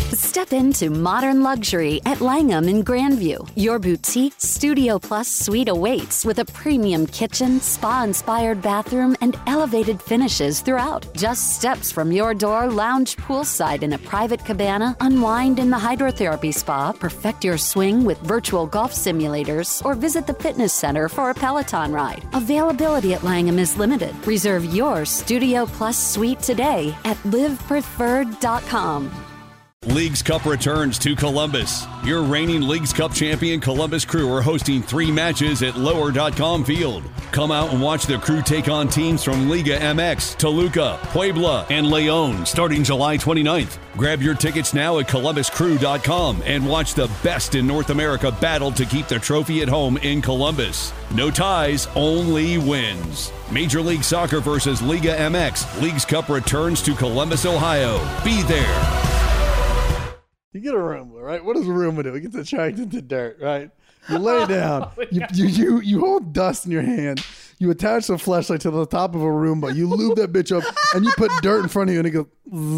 Step into modern luxury at Langham in Grandview. Your boutique Studio Plus suite awaits with a premium kitchen, spa-inspired bathroom, and elevated finishes throughout. Just steps from your door, lounge poolside in a private cabana, unwind in the hydrotherapy spa, perfect your swing with virtual golf simulators, or visit the fitness center for a Peloton ride. Availability at Langham is limited. Reserve your Studio Plus suite today at livepreferred.com. Leagues Cup returns to Columbus. Your reigning Leagues Cup champion Columbus Crew are hosting 3 matches at Lower.com Field. Come out and watch the Crew take on teams from Liga MX, Toluca, Puebla, and Leon starting July 29th. Grab your tickets now at columbuscrew.com and watch the best in North America battle to keep the trophy at home in Columbus. No ties, only wins. Major League Soccer versus Liga MX. Leagues Cup returns to Columbus, Ohio. Be there. You get a Roomba, right? What does a Roomba do? It gets attracted to dirt, right? You lay down. You hold dust in your hand. You attach the flashlight to the top of a Roomba. You lube that bitch up, and you put dirt in front of you, and it goes.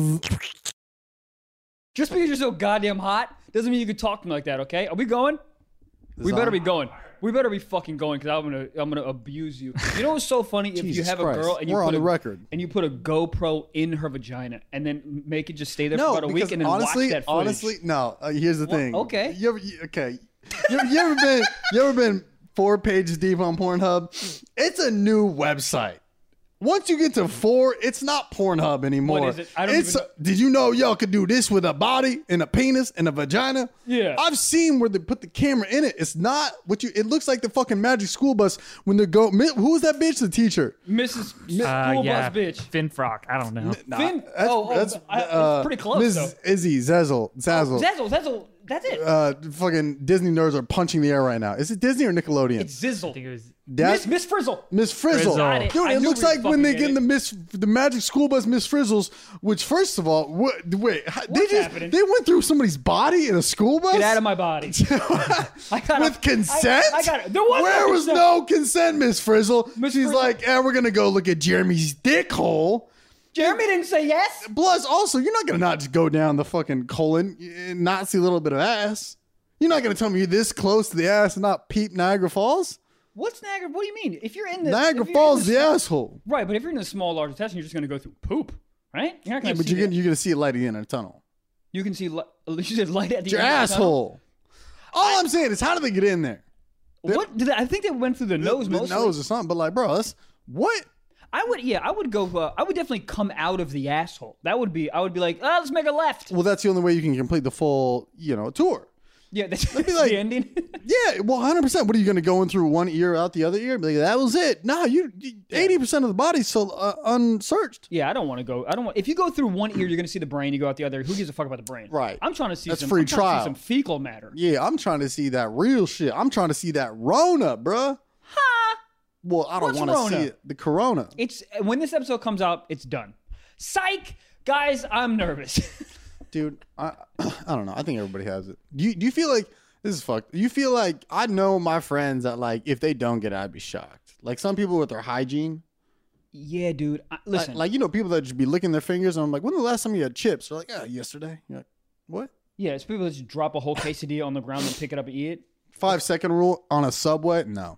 Just because you're so goddamn hot doesn't mean you can talk to me like that, okay? Are we going? We better be going. We better be fucking going because I'm gonna abuse you. You know what's so funny? If you have a girl and you put and you put a GoPro in her vagina and then make it just stay there for about a week and then watch that footage. Honestly, no. Here's the thing. Okay. You ever been 4 pages deep on Pornhub? It's a new website. Once you get to 4, it's not Pornhub anymore. What is it? Did you know y'all could do this with a body and a penis and a vagina? Yeah. I've seen where they put the camera in it. It's not what you. It looks like the fucking Magic School Bus when they go. Who was that bitch? The teacher. Mrs. School Bus bitch. Finfrock. I don't know. Finn. That's pretty close. Ms. Though. Izzy Zazzle. Zazzle. That's it. Fucking Disney nerds are punching the air right now. Is it Disney or Nickelodeon? It's Zizzle. I think it was Miss Frizzle. Miss Frizzle. Dude, it looks like when they get in the Magic School Bus Miss Frizzles, which first of all, what's happening? They went through somebody's body in a school bus? Get out of my body. With consent? I got it. There was Where no was consent. no consent, Miss Frizzle? She's Frizzle. like, we're going to go look at Jeremy's dick hole. Jeremy didn't say yes. Plus, also, you're not going to not just go down the fucking colon and not see a little bit of ass. You're not going to tell me you're this close to the ass and not peep Niagara Falls? What's Niagara? What do you mean? If you're in the Niagara Falls, the asshole. Right, but if you're in the small, large intestine, you're just going to go through poop, right? You're not going to. But you're going to see it light at the end of the tunnel. You can see. You said light at the Your end asshole. All I'm saying is, how do they get in there? What did I think they went through the nose mostly? The nose or something, but like, bro, that's what. I would go. I would definitely come out of the asshole. I would be like, let's make a left. Well, that's the only way you can complete the full, tour. Yeah, that's be like, the ending. Yeah, well, 100%. What are you going to go in through one ear, out the other ear? Be like, that was it. No, 80% of the body's still unsearched. Yeah, I don't want to go. If you go through one ear, you're going to see the brain. You go out the other. Who gives a fuck about the brain? Right. I'm trying to see that's some. Free I'm trying trial. to see some fecal matter. Yeah, I'm trying to see that real shit. I'm trying to see that Rona, bruh. Ha! Well, I don't want to see it. The Corona. It's when this episode comes out, it's done. Psych, guys, I'm nervous. Dude, I don't know. I think everybody has it. Do you feel like this is fucked? You feel like I know my friends that like if they don't get it, I'd be shocked. Like some people with their hygiene. Yeah, dude. Listen, like people that just be licking their fingers, and I'm like, when the last time you had chips? They're like, yesterday. You're like, what? Yeah, it's people that just drop a whole quesadilla on the ground and pick it up and eat it. 5-second rule on a Subway? No.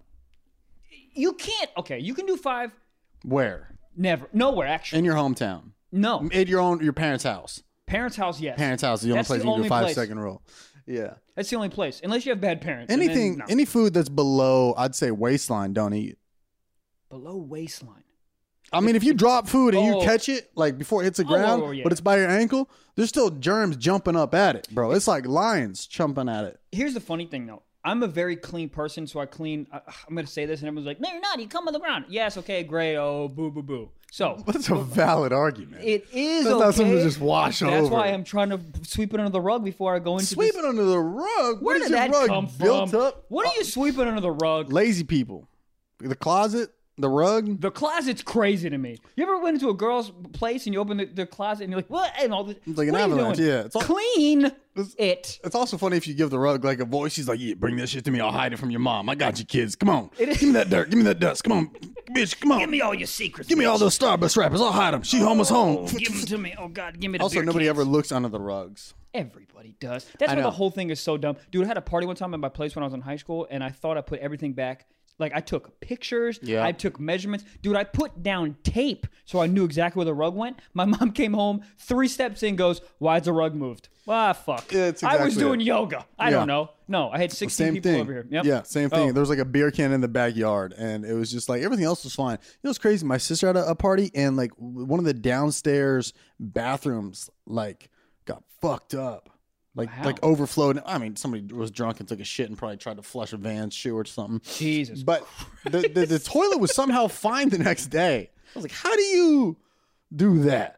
You can't. Okay, you can do 5. Where? Never. Nowhere, actually. In your hometown. No. At your parents' house. Parents' house, yes. Parents' house is the only place you can do 5-second rule. Yeah. That's the only place. Unless you have bad parents. Any food that's below, I'd say, waistline, don't eat. Below waistline. I mean, if you drop food and you catch it, like before it hits the ground, but it's by your ankle, there's still germs jumping up at it, bro. It's like lions jumping at it. Here's the funny thing, though. I'm a very clean person, so I clean. I'm going to say this, and everyone's like, no, you're not. You come on the ground. Yes, okay, gray. Oh, boo, boo, boo. So that's a valid argument. It is That's okay. not something to just wash over. That's why I'm trying to sweep it under the rug before I go into Sweep it under the rug? Where did that come from? Built up? What are you sweeping under the rug? Lazy people. The closet, the rug. The closet's crazy to me. You ever went into a girl's place and you open the closet and you're like, what? And all this. It's like an avalanche, yeah. Clean it. It's also funny if you give the rug like a voice. She's like, yeah, bring that shit to me. I'll hide it from your mom. I got you, kids. Come on. Give me that dirt. Give me that dust. Come on. Bitch, come on. Give me all your secrets. Give me all those Starbucks wrappers. I'll hide them. She almost home. Give them to me. Oh, God. Give me the Also, beer nobody cans. ever looks under the rugs. Everybody does. That's why the whole thing is so dumb. Dude, I had a party one time at my place when I was in high school, and I thought I put everything back. Like, I took pictures. Yeah. I took measurements. Dude, I put down tape so I knew exactly where the rug went. My mom came home, 3 steps in, goes, why's the rug moved? Ah, fuck. Yeah, exactly I was doing yoga. I don't know. No, I had 16 people over here. Yep. Yeah, same thing. There was like a beer can in the backyard, and it was just like everything else was fine. You know what's crazy? My sister had a party, and like one of the downstairs bathrooms like got fucked up. Like overflowed. I mean, somebody was drunk and took a shit and probably tried to flush a Vans shoe or something. Jesus. But the toilet was somehow fine the next day. I was like, how do you do that?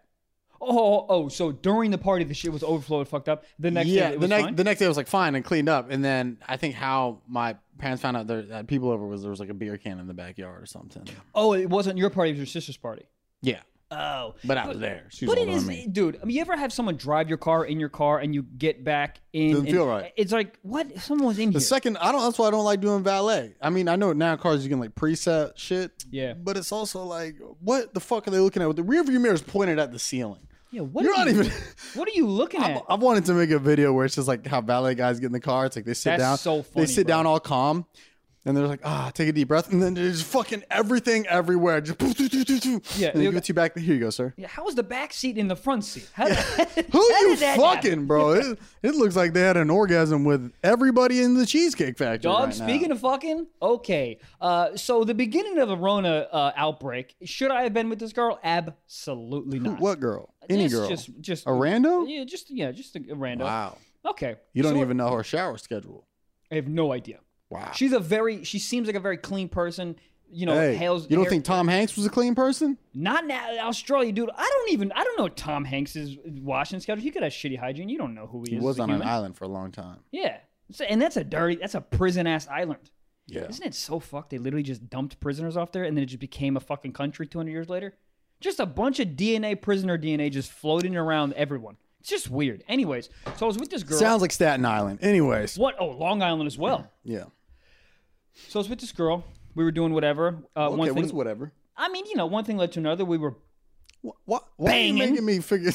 Oh, so during the party, the shit was overflowed, fucked up. The next day, it was fine? The next day, it was like fine and cleaned up. And then I think how my parents found out that people over there was like a beer can in the backyard or something. Oh, it wasn't your party, it was your sister's party. Yeah. Oh. But I was there. She was older than me. Dude, I mean, you ever have someone drive your car in your car and you get back in? Doesn't feel right. It's like, what? Someone was in here. That's why I don't like doing valet. I mean, I know now cars you can like preset shit. Yeah. But it's also like, what the fuck are they looking at? With the rear view mirror is pointed at the ceiling. Yeah, what are you looking at? I've wanted to make a video where it's just like how valet guys get in the car. It's like they sit down. So funny, they sit down all calm. And they're like, take a deep breath. And then there's fucking everything everywhere. Just yeah. And they get you back. Here you go, sir. Yeah, how was the back seat in the front seat? Who you fucking, bro? It looks like they had an orgasm with everybody in the Cheesecake Factory. Dog, speaking of fucking, okay. So the beginning of the Rona outbreak, should I have been with this girl? Absolutely not. What girl? Any girl? Just a rando? Yeah, just a rando. Wow. Okay. You don't even know her shower schedule. I have no idea. Wow. She seems like a very clean person. You know, you don't think Tom Hanks was a clean person? Not now, Australia, dude. I don't know Tom Hanks' washing schedule. He could have shitty hygiene. You don't know who he is. He was on an island for a long time. Yeah. And that's a prison-ass island. Yeah. Isn't it so fucked? They literally just dumped prisoners off there and then it just became a fucking country 200 years later? Just a bunch of prisoner DNA just floating around everyone. It's just weird. Anyways, so I was with this girl. Sounds like Staten Island. Anyways. What? Oh, Long Island as well. Yeah. So I was with this girl. We were doing whatever. Okay, what is whatever? I mean, one thing led to another. We were Why are you making me figure...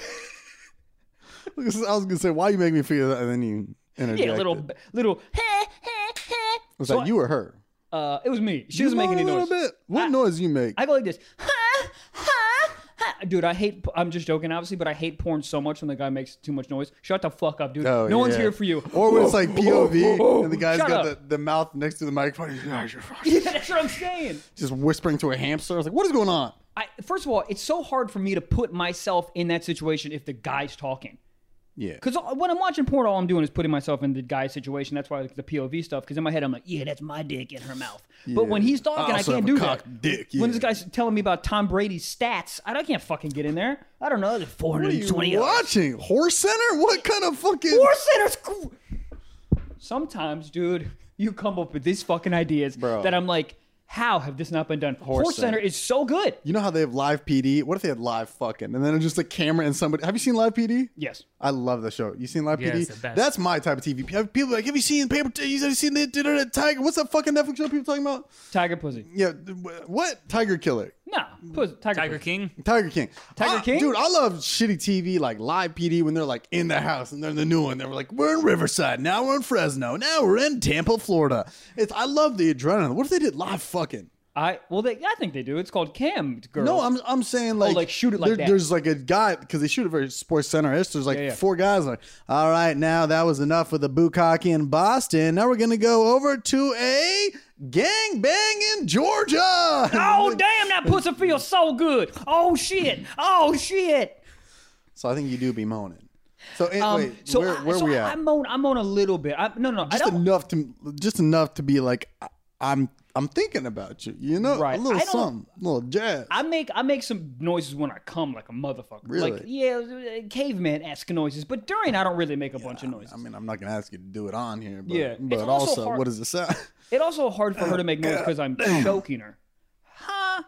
I was going to say, why are you making me figure that? And then you interjected. Yeah, little... Was that you or her? It was me. She doesn't make any noise. Bit. What noise you make? I go like this. Dude, I'm just joking, obviously, but I hate porn so much when the guy makes too much noise. Shut the fuck up, dude. No one's here for you. Or when it's like POV and the guy's got the mouth next to the microphone. Yeah, that's what I'm saying. Just whispering to a hamster. I was like, what is going on? First of all, it's so hard for me to put myself in that situation if the guy's talking. Yeah. Because when I'm watching porn, all I'm doing is putting myself in the guy's situation. That's why I like the POV stuff. Because in my head, I'm like, yeah, that's my dick in her mouth. Yeah. But when he's talking, I can't do that. Dick, yeah. When this guy's telling me about Tom Brady's stats, I can't fucking get in there. I don't know. There's 420 What are you watching? Horse Center? What kind of fucking... Horse Center's cool. Sometimes, dude, you come up with these fucking ideas that I'm like... How have this not been done? Horse Center is so good. You know how they have live PD? What if they had live fucking? And then it's just a camera and somebody... Have you seen live PD? Yes. I love the show. You seen live PD? It's the best. That's my type of TV. People are like, have you seen Paper... Have you seen the Tiger... What's that fucking Netflix show people talking about? Tiger Pussy. Yeah. What? Tiger Killer. No. Tiger King. Tiger King. Tiger King? Dude, I love shitty TV like live PD when they're like in the house and they're in the new one. They're like, we're in Riverside. Now we're in Fresno. Now we're in Tampa, Florida. I love the adrenaline. What if they did live fucking? I think they do. It's called Cam Girl. No, I'm saying like shoot it like that. There's like a guy because they shoot it very Sports Center-ish. There's like 4 guys like, all right, now that was enough with the bukkake in Boston. Now we're gonna go over to a gang bang in Georgia. Oh damn, that pussy feels so good. Oh shit. So I think you do be moaning. So anyway, where we at? I moan a little bit. Just enough to be like I'm thinking about you, right. A little something, a little jazz. I make some noises when I come like a motherfucker. Really? Like, caveman-esque noises. But during, I don't really make a bunch of noises. I mean, I'm not going to ask you to do it on here. But, yeah. But also what does it sound? It's also hard for her to make noise because I'm choking her. Huh?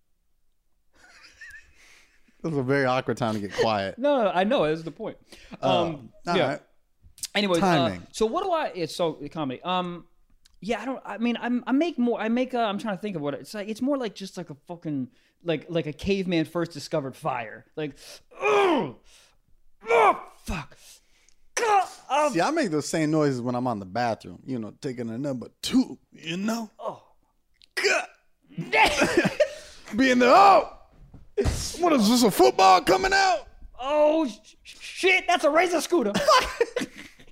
This is a very awkward time to get quiet. No, I know. That's the point. Yeah. Right. Anyways, timing. So what do it's so comedy. Yeah, I'm trying to think of what it's like. It's more like just like a fucking like a caveman first discovered fire. Like, oh fuck. See, I make those same noises when I'm on the bathroom. You know, taking a number 2. You know. Oh. God. Being there. Oh. What is this? A football coming out? Oh shit! That's a razor scooter. Fuck.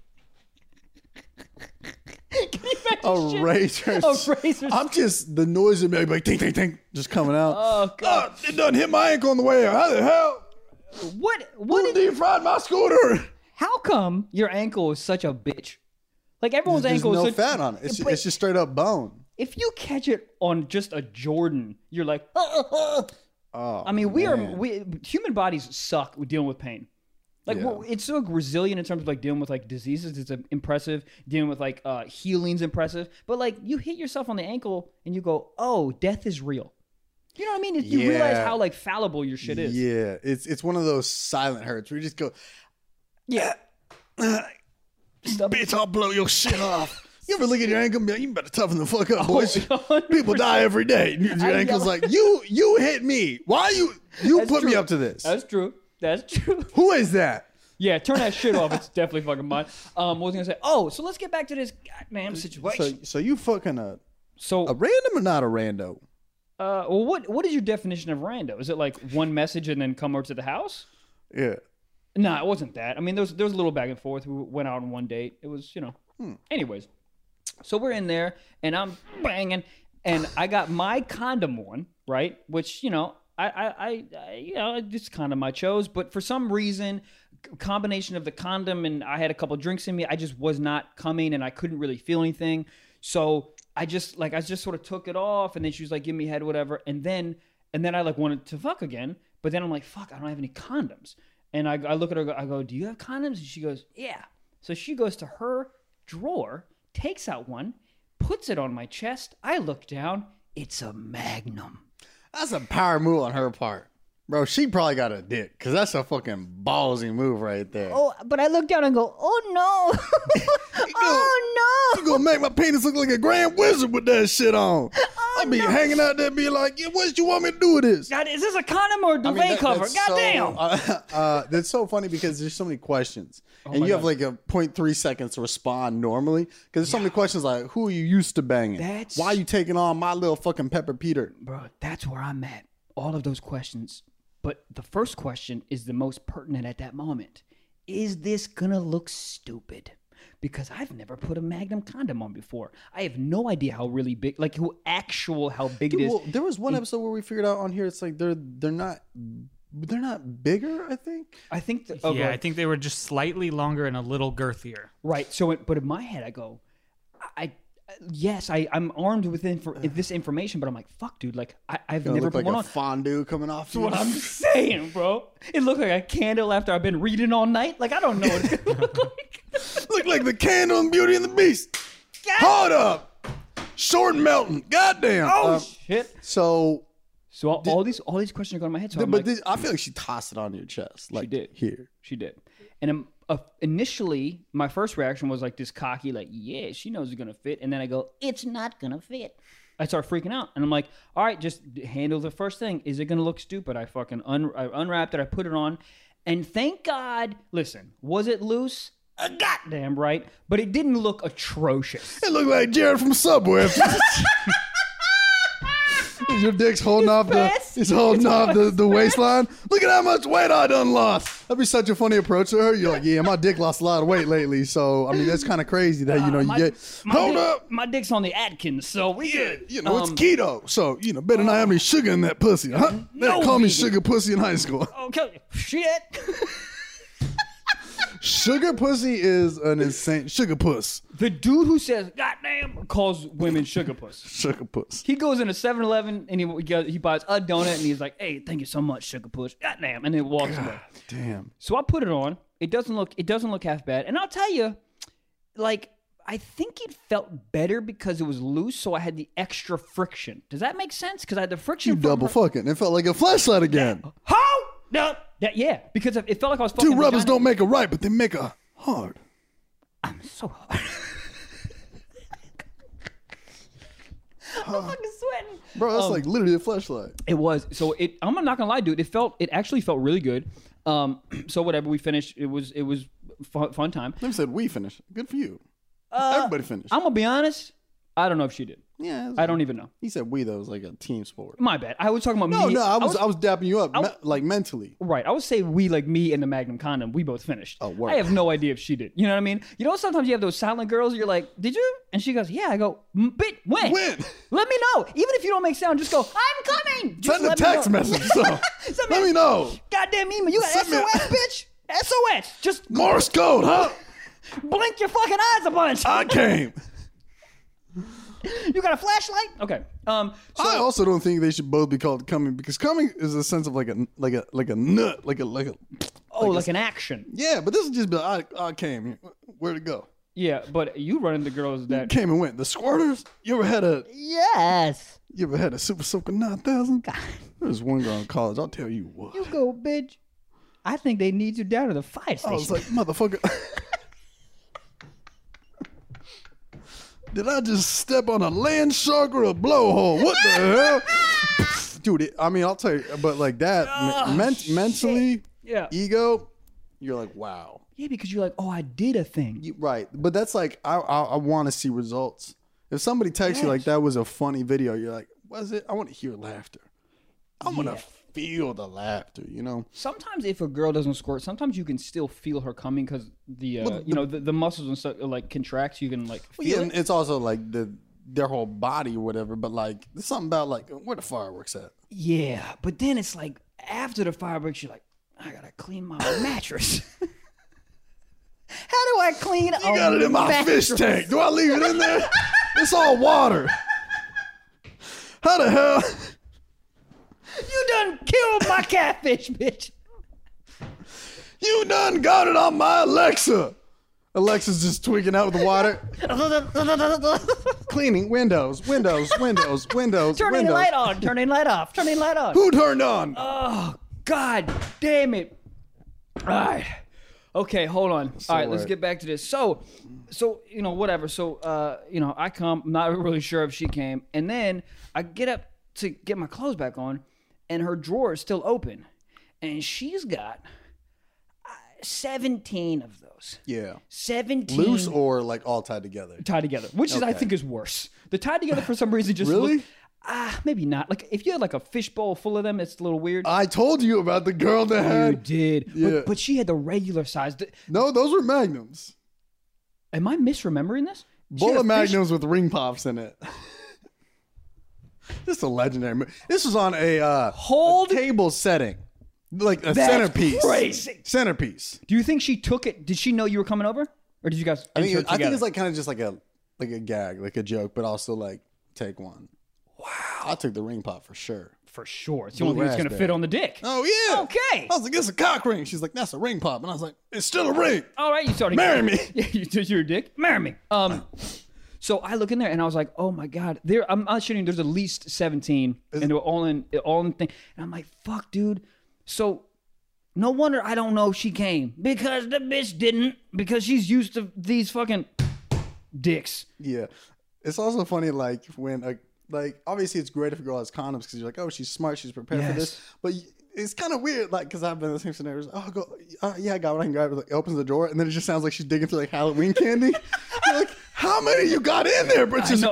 A razor. I'm just the noise of me like ting ting ting just coming out. Oh god! Oh, it doesn't hit my ankle on the way out. How the hell? What Who deep fried my scooter? How come your ankle is such a bitch? Like everyone's ankle is no fat on it. It's just straight up bone. If you catch it on just a Jordan, you're like, oh. I mean, human bodies suck with dealing with pain. Like it's so resilient in terms of like dealing with like diseases. It's impressive. Dealing with like healing's impressive. But like you hit yourself on the ankle and you go, oh, death is real. You know what I mean? You realize how like fallible your shit is. Yeah, it's one of those silent hurts where you just go, yeah, bitch, I'll blow your shit off. You ever look at your ankle and be like, you better toughen the fuck up, boys. 100%. People die every day. Your ankle's like, you hit me. Why you put me up to this? That's true. Who is that? Yeah, turn that shit off. It's definitely fucking mine. What was I gonna say? Oh, so let's get back to this goddamn situation. So you fucking a random or not a rando? Well, what is your definition of rando? Is it like one message and then come over to the house? Yeah. Nah, it wasn't that. I mean, there was a little back and forth. We went out on one date. It was, Anyways, so we're in there and I'm banging, and I got my condom on, right? Which I just condom I chose, but for some reason, combination of the condom and I had a couple drinks in me, I just was not coming and I couldn't really feel anything. So I just sort of took it off, and then she was like, give me head, whatever. And then I like wanted to fuck again, but then I'm like, fuck, I don't have any condoms. And I look at her, I go, do you have condoms? And she goes, yeah. So she goes to her drawer, takes out one, puts it on my chest. I look down, it's a Magnum. That's a power move on her part. Bro, she probably got a dick, because that's a fucking ballsy move right there. Oh, but I look down and go, oh no. Oh no. You gonna make my penis look like a grand wizard with that shit on. I'll be hanging out there being like, yeah, what you want me to do with this? God, is this a condom or a duvet cover? Goddamn. That's so funny because there's so many questions. And you have like a 0.3 seconds to respond normally. Because there's so many questions like, who are you used to banging? Why are you taking on my little fucking Pepper Peter? Bro, that's where I'm at. All of those questions. But the first question is the most pertinent at that moment. Is this gonna look stupid? Because I've never put a Magnum condom on before. I have no idea how really big, like how big it is. Well, there was one episode where we figured out on here, it's like they're not bigger, I think. I think they were just slightly longer and a little girthier. Right. So, but in my head, I go, I'm armed with this information, but I'm like, fuck, dude. Like, I've never put one on. Fondue coming off. That's what I'm saying, bro. It looked like a candle after I've been reading all night. Like, I don't know what it's gonna look like. Look like the candle in Beauty and the Beast. Hold up. Short and melting. Goddamn. Oh shit. So all these questions are going in my head. So I feel like she tossed it on your chest. Like, she did. Here. She did. And initially, my first reaction was like this cocky, like, yeah, she knows it's going to fit. And then I go, it's not going to fit. I start freaking out. And I'm like, all right, just handle the first thing. Is it going to look stupid? I fucking I unwrapped it. I put it on. And thank God, listen, was it loose? Goddamn right. But it didn't look atrocious. It looked like Jared from Subway. Your dick's holding off the waistline. Look at how much weight I done lost. That'd be such a funny approach to her. You're like, yeah, my dick lost a lot of weight lately. So, I mean, that's kind of crazy that, hold up. My dick's on the Atkins, so we good. It's keto. So, better not have any sugar in that pussy, huh? They call me sugar pussy in high school. Okay, shit. Sugar pussy is an insane sugar puss. The dude who says goddamn calls women sugar puss. Sugar puss. He goes into 7-Eleven and he buys a donut and he's like, hey, thank you so much, sugar puss. Goddamn, and then walks away. Damn. So I put it on. It doesn't look half bad. And I'll tell you, like, I think it felt better because it was loose, so I had the extra friction. Does that make sense? Because I had the friction. You double fucking. It felt like a flashlight again. How? No. Yeah, because it felt like I was fucking. Two rubbers don't make a right, but they make a hard. I'm so hard. I'm fucking sweating. Bro, that's like literally a flashlight. It was. So I'm not gonna lie, dude. It actually felt really good. So whatever, we finished. It was fun time. Never said we finished. Good for you. Everybody finished. I'm gonna be honest. I don't know if she did. Yeah, I don't even know. He said we, though. It was like a team sport. My bad. I was talking about me. No, I was dapping you up, like mentally. Right. I would say we, like me and the Magnum condom, we both finished. Oh, word. I have no idea if she did. You know what I mean? You know, sometimes you have those silent girls, you're like, did you? And she goes, yeah. I go, bitch, when? When? Let me know. Even if you don't make sound, just go, I'm coming. Just Send a text message. So. Let me know. Goddamn email. You got SOS, bitch? SOS. Just Morse code, huh? blink your fucking eyes a bunch. I came. You got a flashlight? Okay. So, I also don't think they should both be called coming, because coming is a sense of like a nut, like an action. Yeah, but this is just be like, I came. Where'd it go? Yeah, but you run into girls that Came and went. The squirters. You ever had a Super Soaker 9000? God. There was one girl in college. I'll tell you what. You go, bitch. I think they need you down to the fire station. I was like, motherfucker. Did I just step on a land shark or a blowhole? What the hell? Dude, I'll tell you, but like that, mentally, ego, you're like, wow. Yeah, because you're like, oh, I did a thing. Right. But that's like, I want to see results. If somebody texts you like, that was a funny video, you're like, was it? I want to hear laughter. I want to feel the laughter, you know? Sometimes if a girl doesn't squirt, sometimes you can still feel her coming because the muscles and stuff like contracts. You can like feel it. And it's also like their whole body or whatever, but like there's something about like where the fireworks at. Yeah, but then it's like after the fireworks, you're like, I gotta clean my mattress. How do I clean a mattress? You got it in my fish tank. Do I leave it in there? It's all water. How the hell? You done killed my catfish, bitch. You done got it on my Alexa. Alexa's just tweaking out with the water. Cleaning windows. Turning the light on. Turning light off. Turning light on. Who turned on? Oh, God damn it. All right. Okay, hold on. All right, let's get back to this. So, whatever. So, I come. I'm not really sure if she came. And then I get up to get my clothes back on, and her drawer is still open. And she's got 17 of those. Yeah. 17. Loose or like all tied together? Tied together, which is I think is worse. The tied together for some reason just really? Maybe not. Like if you had like a fishbowl full of them, it's a little weird. I told you about the girl that had. You did. Yeah. But she had the regular size. No, those were Magnums. Am I misremembering this? Bowl of Magnums with ring pops in it. This is a legendary. This was on a table setting. Like a centerpiece. Crazy. Centerpiece. Do you think she took it? Did she know you were coming over? Or did you guys I think it's like kind of just like a gag, like a joke, but also like take one. Wow. I took the ring pop for sure. For sure. It's the only thing that's going to fit on the dick. Oh, yeah. Okay. I was like, it's a cock ring. She's like, that's a ring pop. And I was like, it's still a ring. All right. You started. Marry me. Yeah, you're a dick. Marry me. So I look in there and I was like, oh my God. I'm not shitting. There's at least 17 and they're all in thing. And I'm like, fuck, dude. So no wonder I don't know she came because the bitch didn't, because she's used to these fucking dicks. Yeah. It's also funny, like when obviously it's great if a girl has condoms because you're like, oh, she's smart, she's prepared for this. But it's kind of weird, like, because I've been in the same scenarios. Oh, I got what I can grab. Like, opens the drawer and then it just sounds like she's digging through like Halloween candy. You're like, how many you got in there? But just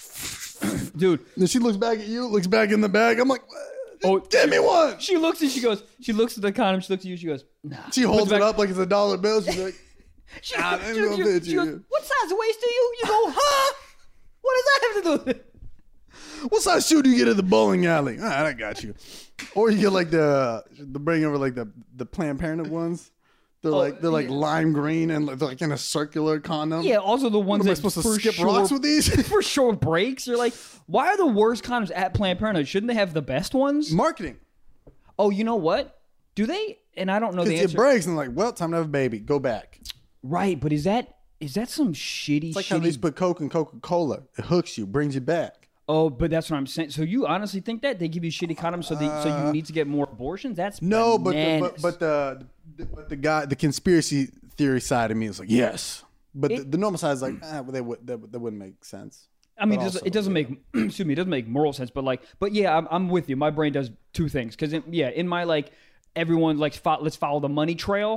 dude. Then she looks back at you, looks back in the bag. I'm like, give me one. She looks and she looks at the condom, she looks at you, she goes, nah. She holds it up like it's $1 bill. She's like, she goes, what size waist do you? You go, huh? What does that have to do with it? What size shoe do you get at the bowling alley? All right, I got you. Or you get like the bring over like the Planned Parenthood ones. They're like lime green and they're like in a circular condom. Yeah, also the ones that supposed to skip rocks with these for sure breaks. You're like, why are the worst condoms at Planned Parenthood? Shouldn't they have the best ones? Marketing. Oh, you know what? Do they? And I don't know the answer. It breaks and like, well, time to have a baby. Go back. Right, but is that some shitty? It's like how they used to put Coke and Coca-Cola. It hooks you, brings you back. Oh, but that's what I'm saying. So you honestly think that they give you shitty condoms so you need to get more abortions? That's no, bananas. but the conspiracy theory side of me is like yes, but the normal side is like that wouldn't make sense. I mean, it doesn't make excuse me, it doesn't make moral sense. But yeah, I'm with you. My brain does two things because in my like everyone like let's follow the money trail.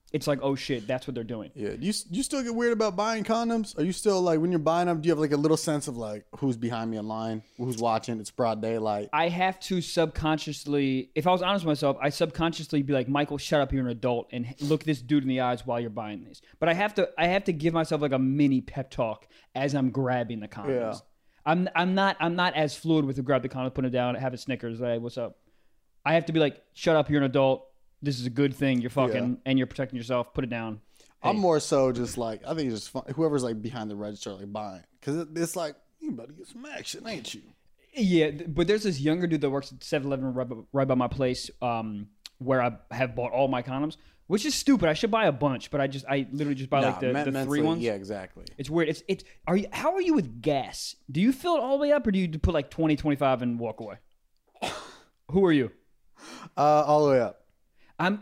it's like, oh shit, that's what they're doing. Yeah. Do you still get weird about buying condoms? Are you still like, when you're buying them, do you have like a little sense of like, who's behind me in line? Who's watching? It's broad daylight. I have to subconsciously, if I was honest with myself, I subconsciously be like, Michael, shut up, you're an adult, and look this dude in the eyes while you're buying these. But I have to give myself like a mini pep talk as I'm grabbing the condoms. Yeah. I'm not as fluid with the grab the condom, put it down, have a Snickers, hey, what's up? I have to be like, shut up, you're an adult. This is a good thing. You're fucking and you're protecting yourself. Put it down. Hey. I'm more so just like, I think it's just fun. Whoever's like behind the register, like buying, because it's like, you better get some action, ain't you? Yeah, but there's this younger dude that works at 7-Eleven right by my place, where I have bought all my condoms, which is stupid. I should buy a bunch, but I literally just buy like the 3 ones. Yeah, exactly. It's weird. How are you with gas? Do you fill it all the way up, or do you put like 20, 25 and walk away? Who are you? All the way up. I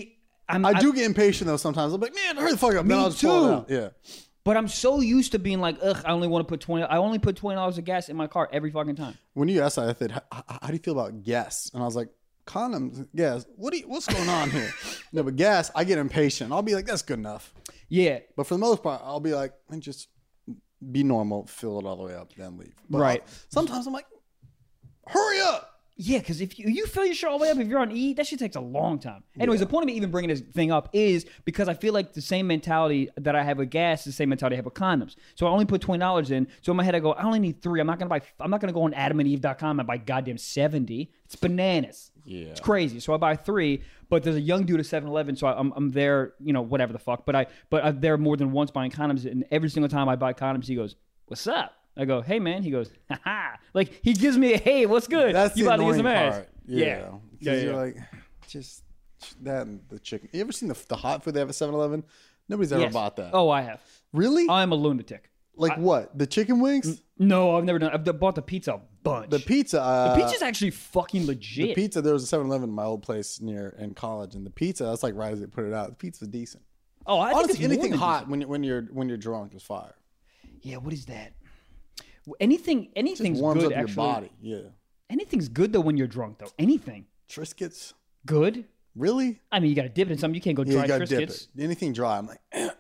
do get impatient though sometimes. I'm like, man, hurry the fuck up. Then I'll just pull it out. Yeah. But I'm so used to being like, ugh, I only put $20 of gas in my car every fucking time. When you asked that, I said, how do you feel about gas? And I was like, condoms, gas. What's going on here? No, but gas, I get impatient. I'll be like, that's good enough. Yeah. But for the most part, I'll be like, just be normal, fill it all the way up, then leave. But right. Sometimes I'm like, hurry up. Yeah, because if you fill your shit all the way up, if you're on E, that shit takes a long time. Anyways, the point of me even bringing this thing up is because I feel like the same mentality that I have with gas is the same mentality I have with condoms. So I only put $20 in. So in my head, I go, I only need 3. I'm not gonna go on AdamandEve.com and buy goddamn 70. It's bananas. Yeah, it's crazy. So I buy 3. But there's a young dude at 7-Eleven, so I'm there, whatever the fuck. But I'm there more than once buying condoms, and every single time I buy condoms, he goes, "What's up?" I go, "Hey man," he goes, "Ha ha!" Like he gives me a "Hey, what's good?" That's you the about to get some annoying ass? part. Yeah. You're like, just that and the chicken. You ever seen the hot food they have at 7-Eleven? Nobody's ever bought that. Oh, I have. Really? I'm a lunatic. Like what? The chicken wings? No, I've never done. I've bought the pizza a bunch. The pizza's actually fucking legit. The pizza, there was a 7-Eleven in my old place in college, and the pizza, that's like right as they put it out. The pizza's decent. Oh, I honestly, think anything hot when you're drunk is fire. Yeah, what is that? Anything's just warms good. Up actually, your body. Yeah. Anything's good though when you're drunk though. Anything. Triscuits. Good. Really? I mean, you got to dip it in something. You can't go dry Triscuits. Dip it. Anything dry, I'm like,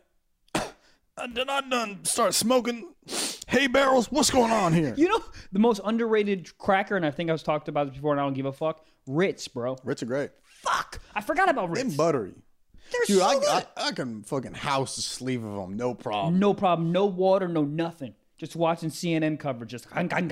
did I done start smoking hay barrels? What's going on here? The most underrated cracker, and I think I was talked about this before, and I don't give a fuck. Ritz, bro. Ritz are great. Fuck, I forgot about Ritz. They're buttery. They're so good. I can fucking house a sleeve of them, no problem. No problem. No water, no nothing. Just watching CNN coverage. Just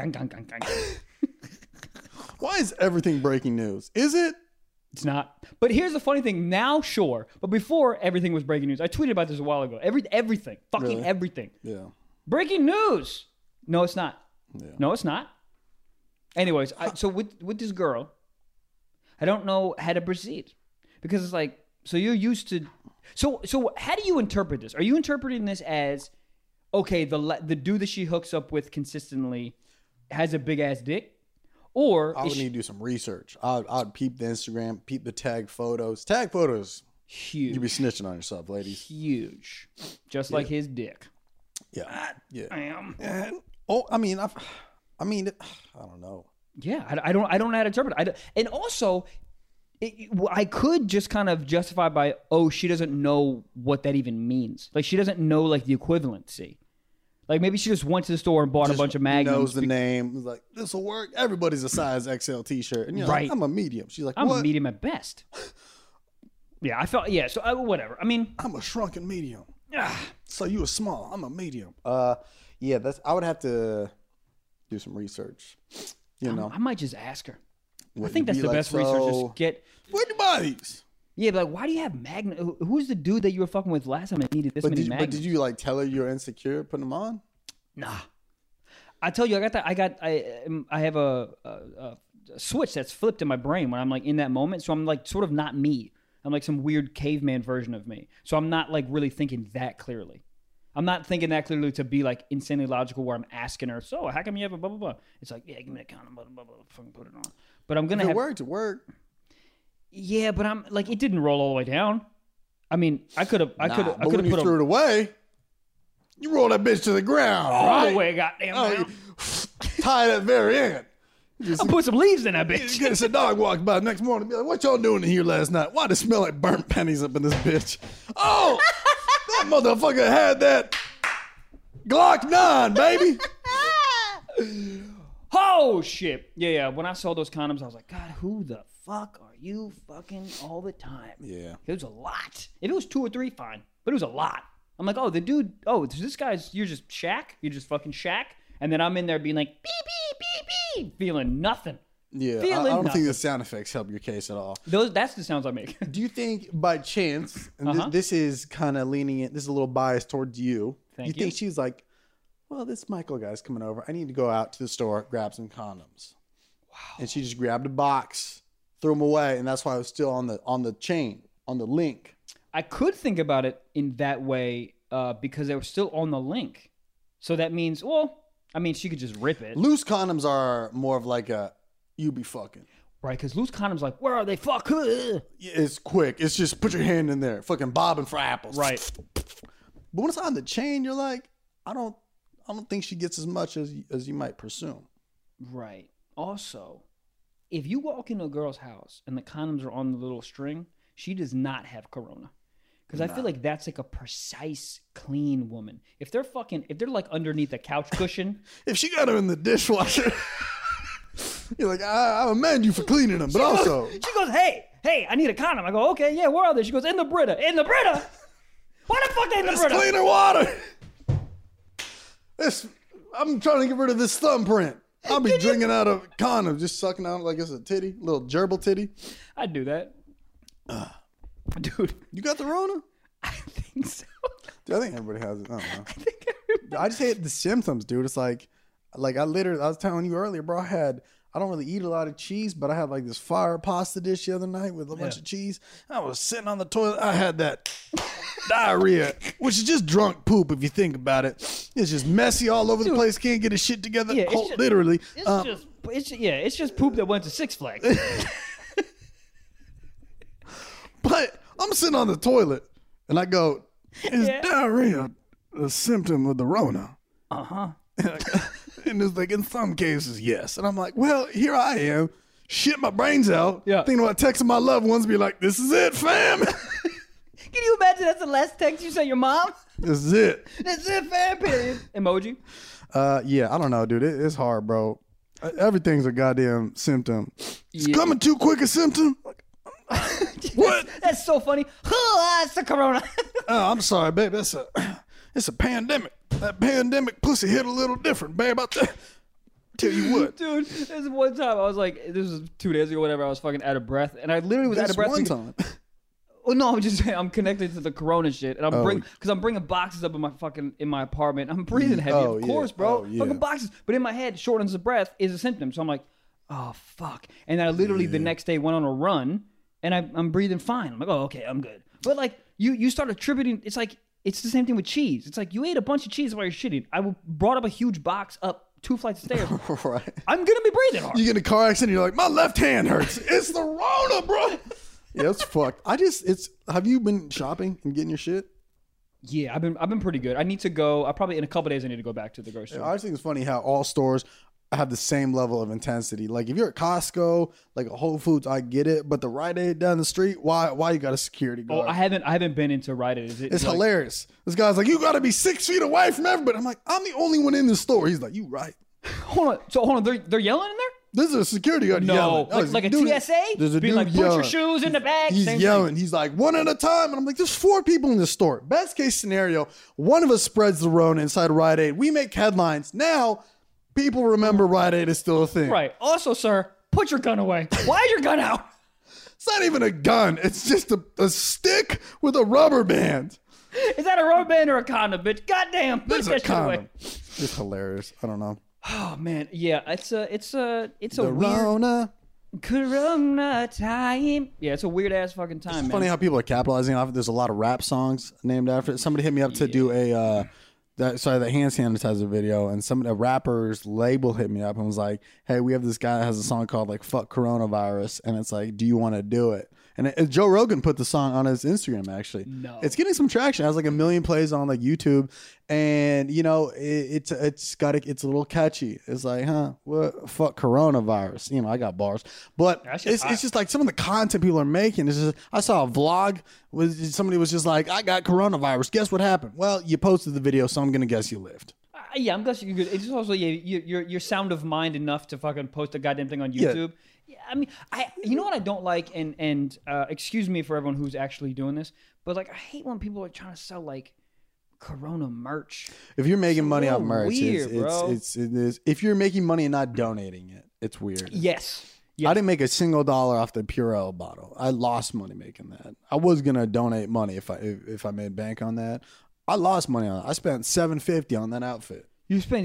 Why is everything breaking news? Is it? It's not. But here's the funny thing. Now, sure. But before, everything was breaking news. I tweeted about this a while ago. Everything. Fucking really? Everything. Yeah. Breaking news. No, it's not. Yeah. No, it's not. Anyways, so with this girl, I don't know how to proceed. Because it's like, so you're used to... So how do you interpret this? Are you interpreting this as, okay, the dude that she hooks up with consistently has a big-ass dick? Or I would need to do some research. I'd peep the Instagram, peep the tag photos. Tag photos. Huge. You'd be snitching on yourself, ladies. Huge. Just like his dick. Yeah. Yeah. Damn. I mean, I don't know. Yeah, I don't know how to interpret. And also, I could just kind of justify by, she doesn't know what that even means. Like, she doesn't know, like, the equivalency. Like, maybe she just went to the store and bought a bunch of Magnums. Knows the name. Was like, this will work. Everybody's a size XL t-shirt. And you're right. Like, I'm a medium. She's like, I'm what? a medium at best. Yeah, I felt, so whatever. I mean. I'm a shrunken medium. So you a small. I'm a medium. Yeah, I would have to do some research. I might just ask her. I think that's the best research. Just get. Where'd you buy these? Yeah, but like, why do you have Magnum? Who's the dude that you were fucking with last time that needed this many Magnums? But did you like tell her you're insecure putting them on? Nah. I tell you, I have a switch that's flipped in my brain when I'm like in that moment. So I'm like sort of not me. I'm like some weird caveman version of me. So I'm not like really thinking that clearly. I'm not thinking that clearly to be like insanely logical where I'm asking her, so how come you have a blah, blah, blah? It's like, yeah, give me that condom, blah, blah, blah, fucking put it on. But I'm going to have... It worked. Yeah, but I'm like, it didn't roll all the way down. I mean, I could have put you threw it away. You roll that bitch to the ground, all right? the way, goddamn. Tie it at the very end. I'll put some leaves in that bitch. Get a dog walks by the next morning and be like, what y'all doing in here last night? Why does it smell like burnt pennies up in this bitch? Oh, that motherfucker had that Glock 9, baby. Oh, shit. Yeah. When I saw those condoms, I was like, God, who the fuck are you fucking all the time? Yeah. It was a lot. If it was 2 or 3, fine. But it was a lot. I'm like, oh, the dude, this guy's, you're just Shaq? You're just fucking Shaq? And then I'm in there being like, beep, beep, beep, beep, feeling nothing. Yeah, I don't think the sound effects help your case at all. That's the sounds I make. Do you think by chance, and this is kind of leaning it, this is a little biased towards you. Thank you. Think she's like, well, this Michael guy's coming over. I need to go out to the store, grab some condoms. Wow. And she just grabbed a box, threw them away, and that's why I was still on the chain, on the link. I could think about it in that way because they were still on the link. So that means, she could just rip it. Loose condoms are more of like a, you be fucking. Right, because loose condoms like, where are they? Fuck. It's quick. It's just put your hand in there. Fucking bobbing for apples. Right. But when it's on the chain, you're like, I don't think she gets as much as you might presume. Right. Also, if you walk into a girl's house and the condoms are on the little string, she does not have corona. Because I feel like that's like a precise, clean woman. If they're like underneath a couch cushion. If she got them in the dishwasher, you're like, I commend you for cleaning them. But she goes, hey, I need a condom. I go, okay, yeah, where are they? She goes, in the Brita. In the Brita? Why the fuck they in the Brita? It's cleaner water. I'm trying to get rid of this thumbprint. I'll be drinking out of condom, just sucking out like it's a titty, little gerbil titty. I'd do that. Dude. You got the Rona? I think so. Dude, I think everybody has it. I don't know. I just hate the symptoms, dude. It's like I was telling you earlier, bro, I don't really eat a lot of cheese, but I had like this fire pasta dish the other night with a bunch of cheese. I was sitting on the toilet. I had that diarrhea, which is just drunk poop if you think about it. It's just messy all over the place. Can't get his shit together. Yeah, literally. It's just poop that went to Six Flags. But I'm sitting on the toilet and I go, is diarrhea a symptom of the Rona? Uh-huh. And it's like, in some cases, yes. And I'm like, well, here I am, shit my brains out, thinking about texting my loved ones, be like, this is it, fam. Can you imagine that's the last text you sent your mom? This is it. This is it, fam, period. Emoji? Yeah, I don't know, dude. It's hard, bro. Everything's a goddamn symptom. It's coming too quick a symptom. What? That's so funny. It's the corona. Oh, I'm sorry, babe. It's a pandemic. That pandemic pussy hit a little different, babe. I'll tell you what. Dude, there's one time I was like, this was 2 days ago, whatever. I was fucking out of breath. And I literally was out of breath. One time. Oh, no, I'm just saying I'm connected to the corona shit. And I'm bringing boxes up in my apartment. I'm breathing heavy, of course, bro. Fucking boxes. But in my head, shortness of breath is a symptom. So I'm like, oh, fuck. And I literally the next day went on a run. And I'm breathing fine. I'm like, oh, okay, I'm good. But like, you start attributing, it's like, it's the same thing with cheese. It's like, you ate a bunch of cheese while you're shitting. I brought up a huge box up 2 flights of stairs. Right. I'm going to be breathing hard. You get in a car accident, you're like, my left hand hurts. It's the Rona, bro. Yeah, it's fucked. Have you been shopping and getting your shit? Yeah, I've been pretty good. I need to go, probably in a couple days I need to go back to the grocery store. I just think it's funny how all stores have the same level of intensity. Like if you're at Costco, like a Whole Foods, I get it. But the Rite Aid down the street, why you got a security guard? Oh, I haven't been into Rite Aid. It's like, hilarious. This guy's like, you got to be 6 feet away from everybody. I'm like, I'm the only one in the store. He's like, you right. Hold on. They're yelling in there? This is a security guard yelling. Like a TSA? There's a being dude like, put your shoes in the bag. He's yelling. He's like, one at a time. And I'm like, there's 4 people in the store. Best case scenario, one of us spreads the Rona inside Rite Aid. We make headlines. Now, people remember Rite Aid is still a thing. Right. Also, sir, put your gun away. Why is your gun out? It's not even a gun. It's just a stick with a rubber band. Is that a rubber band or a condom, bitch? Goddamn. Put that shit away. It's hilarious. I don't know. Oh man, yeah, it's a the weird Corona time. Yeah, it's a weird ass fucking time. It's funny how people are capitalizing off it. There's a lot of rap songs named after it. Somebody hit me up to do the hand sanitizer video, and a rapper's label hit me up and was like, "Hey, we have this guy that has a song called like Fuck Coronavirus," and it's like, "Do you want to do it?" And Joe Rogan put the song on his Instagram, actually. No. It's getting some traction. It has like 1 million plays on like YouTube. And, you know, it's a little catchy. It's like, what, fuck coronavirus. You know, I got bars. But it's just like some of the content people are making. It's just, I saw a vlog. Somebody was just like, I got coronavirus. Guess what happened? Well, you posted the video, so I'm going to guess you lived. Yeah, I'm guessing you're good. It's also you're sound of mind enough to fucking post a goddamn thing on YouTube. Yeah, I mean, you know what I don't like, and excuse me for everyone who's actually doing this, but like I hate when people are trying to sell like Corona merch. If you're making money off merch, weird, it is. If you're making money and not donating it, it's weird. Yes. I didn't make a single dollar off the Purell bottle. I lost money making that. I was gonna donate money if I made bank on that. I lost money on it. I spent $750 on that outfit. You spent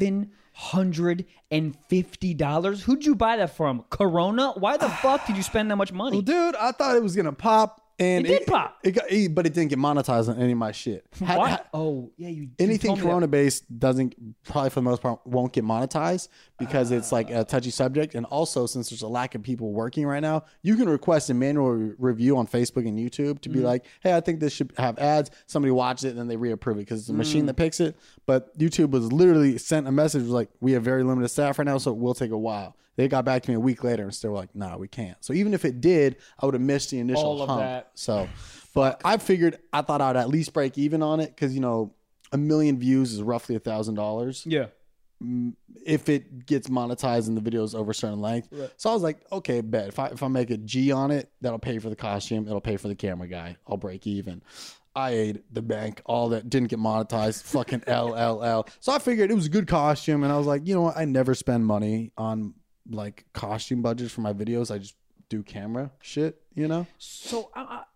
$750? Who'd you buy that from? Corona? Why the fuck did you spend that much money? Well, dude, I thought it was gonna pop. And it did pop. But it didn't get monetized on any of my shit. What? Oh, yeah. Anything Corona-based doesn't, probably for the most part, won't get monetized because it's like a touchy subject. And also, since there's a lack of people working right now, you can request a manual review on Facebook and YouTube to be like, hey, I think this should have ads. Somebody watches it and then they reapprove it because it's a machine that picks it. But YouTube was literally sent a message was like, we have very limited staff right now, so it will take a while. They got back to me a week later and still were like, nah, we can't. So even if it did, I would have missed the initial all of hump. that. So, but I thought I'd at least break even on it because, you know, 1 million views is roughly $1,000. Yeah. If it gets monetized and the video is over a certain length. Right. So I was like, okay, bet. If I make a G on it, that'll pay for the costume. It'll pay for the camera guy. I'll break even. I ate the bank. All that didn't get monetized. Fucking LLL. So I figured it was a good costume. And I was like, you know what? I never spend money on like costume budgets for my videos. I just do camera shit, you know? So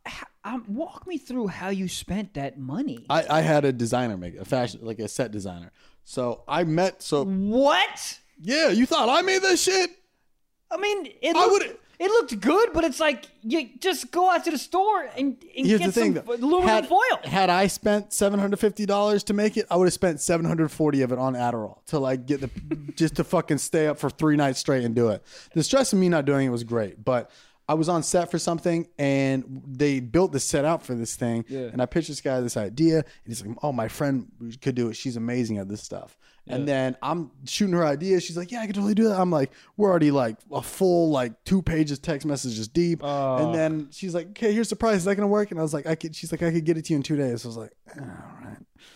walk me through how you spent that money. I had a designer make it, a set designer. So I met, What? Yeah, you thought I made this shit? I mean, it looked good, but it's like you just go out to the store and get some aluminum foil. Had I spent $750 to make it, I would have spent $740 of it on Adderall to like get just to fucking stay up for 3 nights straight and do it. The stress of me not doing it was great, but I was on set for something and they built the set out for this thing. Yeah. And I pitched this guy this idea and he's like, oh, my friend could do it. She's amazing at this stuff. Yeah. And then I'm shooting her idea. She's like, yeah, I can totally do that. I'm like, we're already like a full like 2 pages text messages deep. And then she's like, okay, here's the price. Is that going to work? And I was like, she's like, I could get it to you in 2 days. So I was like, all right.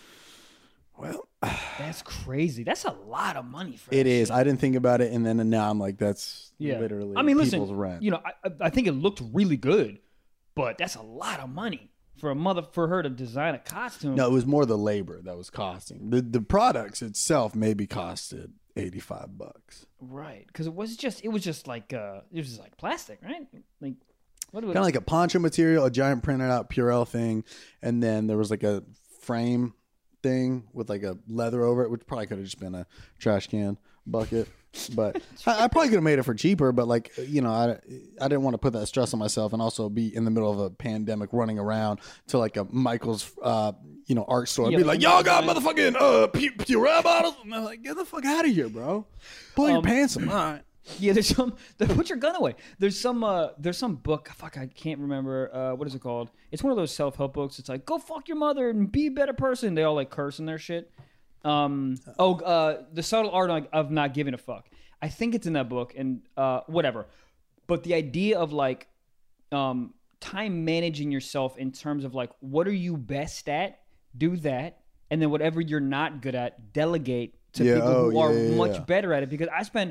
Well, that's crazy. That's a lot of money for it. Is. I didn't think about it. And then now I'm like, that's literally people's rent. You know, I think it looked really good, but that's a lot of money for her to design a costume. No, it was more the labor that was costing. The products itself maybe costed $85. Right, because it was just like plastic, right? Like kind of like a poncho material, a giant printed out Purell thing, and then there was like a frame thing with like a leather over it, which probably could have just been a trash can bucket. But I probably could have made it for cheaper, but like, you know, I didn't want to put that stress on myself and also be in the middle of a pandemic running around to like a Michael's, art store and be like, y'all got motherfucking Purell bottles? And I'm like, get the fuck out of here, bro. Pull your pants up. All right. Yeah, put your gun away. There's some book. Fuck, I can't remember. What is it called? It's one of those self-help books. It's like, go fuck your mother and be a better person. They all like curse in their shit. The Subtle Art of Not Giving a Fuck. I think it's in that book and whatever. But the idea of like time managing yourself in terms of like, what are you best at? Do that. And then whatever you're not good at, delegate to people who are much better at it. Because I spend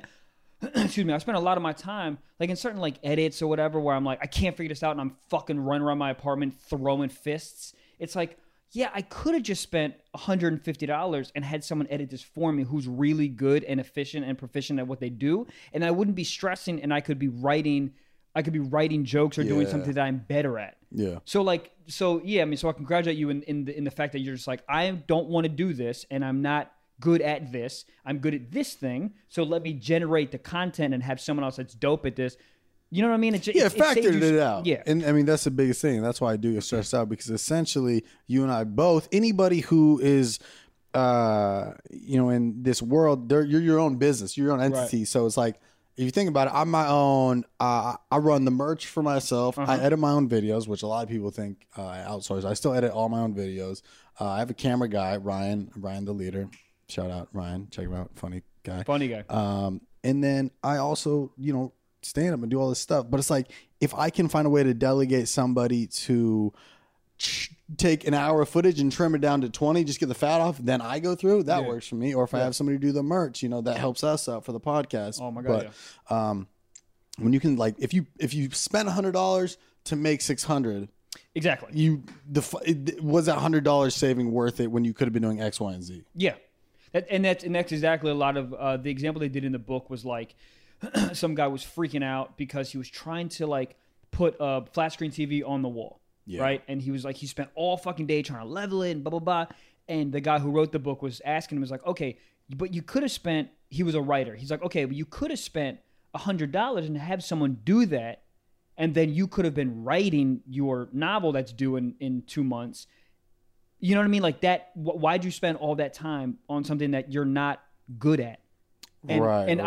a lot of my time like in certain like edits or whatever where I'm like, I can't figure this out and I'm fucking running around my apartment throwing fists. It's like, yeah, I could have just spent $150 and had someone edit this for me who's really good and efficient and proficient at what they do, and I wouldn't be stressing, and I could be writing jokes or doing something that I'm better at. Yeah. So I congratulate you in the fact that you're just like, I don't want to do this, and I'm not good at this. I'm good at this thing, so let me generate the content and have someone else that's dope at this. You know what I mean? Factored it out. Yeah. And I mean, that's the biggest thing. That's why I do get stressed out because essentially you and I both, anybody who is, in this world, you're your own business, you're your own entity. Right. So it's like If you think about it, I'm my own. I run the merch for myself. I edit my own videos, which a lot of people think I outsource. I still edit all my own videos. I have a camera guy, Ryan the leader. Shout out Ryan. Check him out. Funny guy. And then I also, stand up and do all this stuff. But it's like, if I can find a way to delegate somebody to take an hour of footage and trim it down to 20, just get the fat off, then I go through, that works for me. Or if I have somebody do the merch, that helps us out for the podcast. Oh my God. But when you can, like, if you spend $100 to make 600, exactly, was that $100 saving worth it when you could have been doing X, Y, and Z? Yeah. That's exactly a lot of the example they did in the book was like some guy was freaking out because he was trying to like put a flat screen TV on the wall. Yeah. Right. And he was like, he spent all fucking day trying to level it and blah, blah, blah. And the guy who wrote the book was asking him, was like, okay, but you could have spent, he was a writer. He's like, okay, but you could have spent $100 and have someone do that. And then you could have been writing your novel that's due in 2 months. You know what I mean? Like that. Why'd you spend all that time on something that you're not good at? And,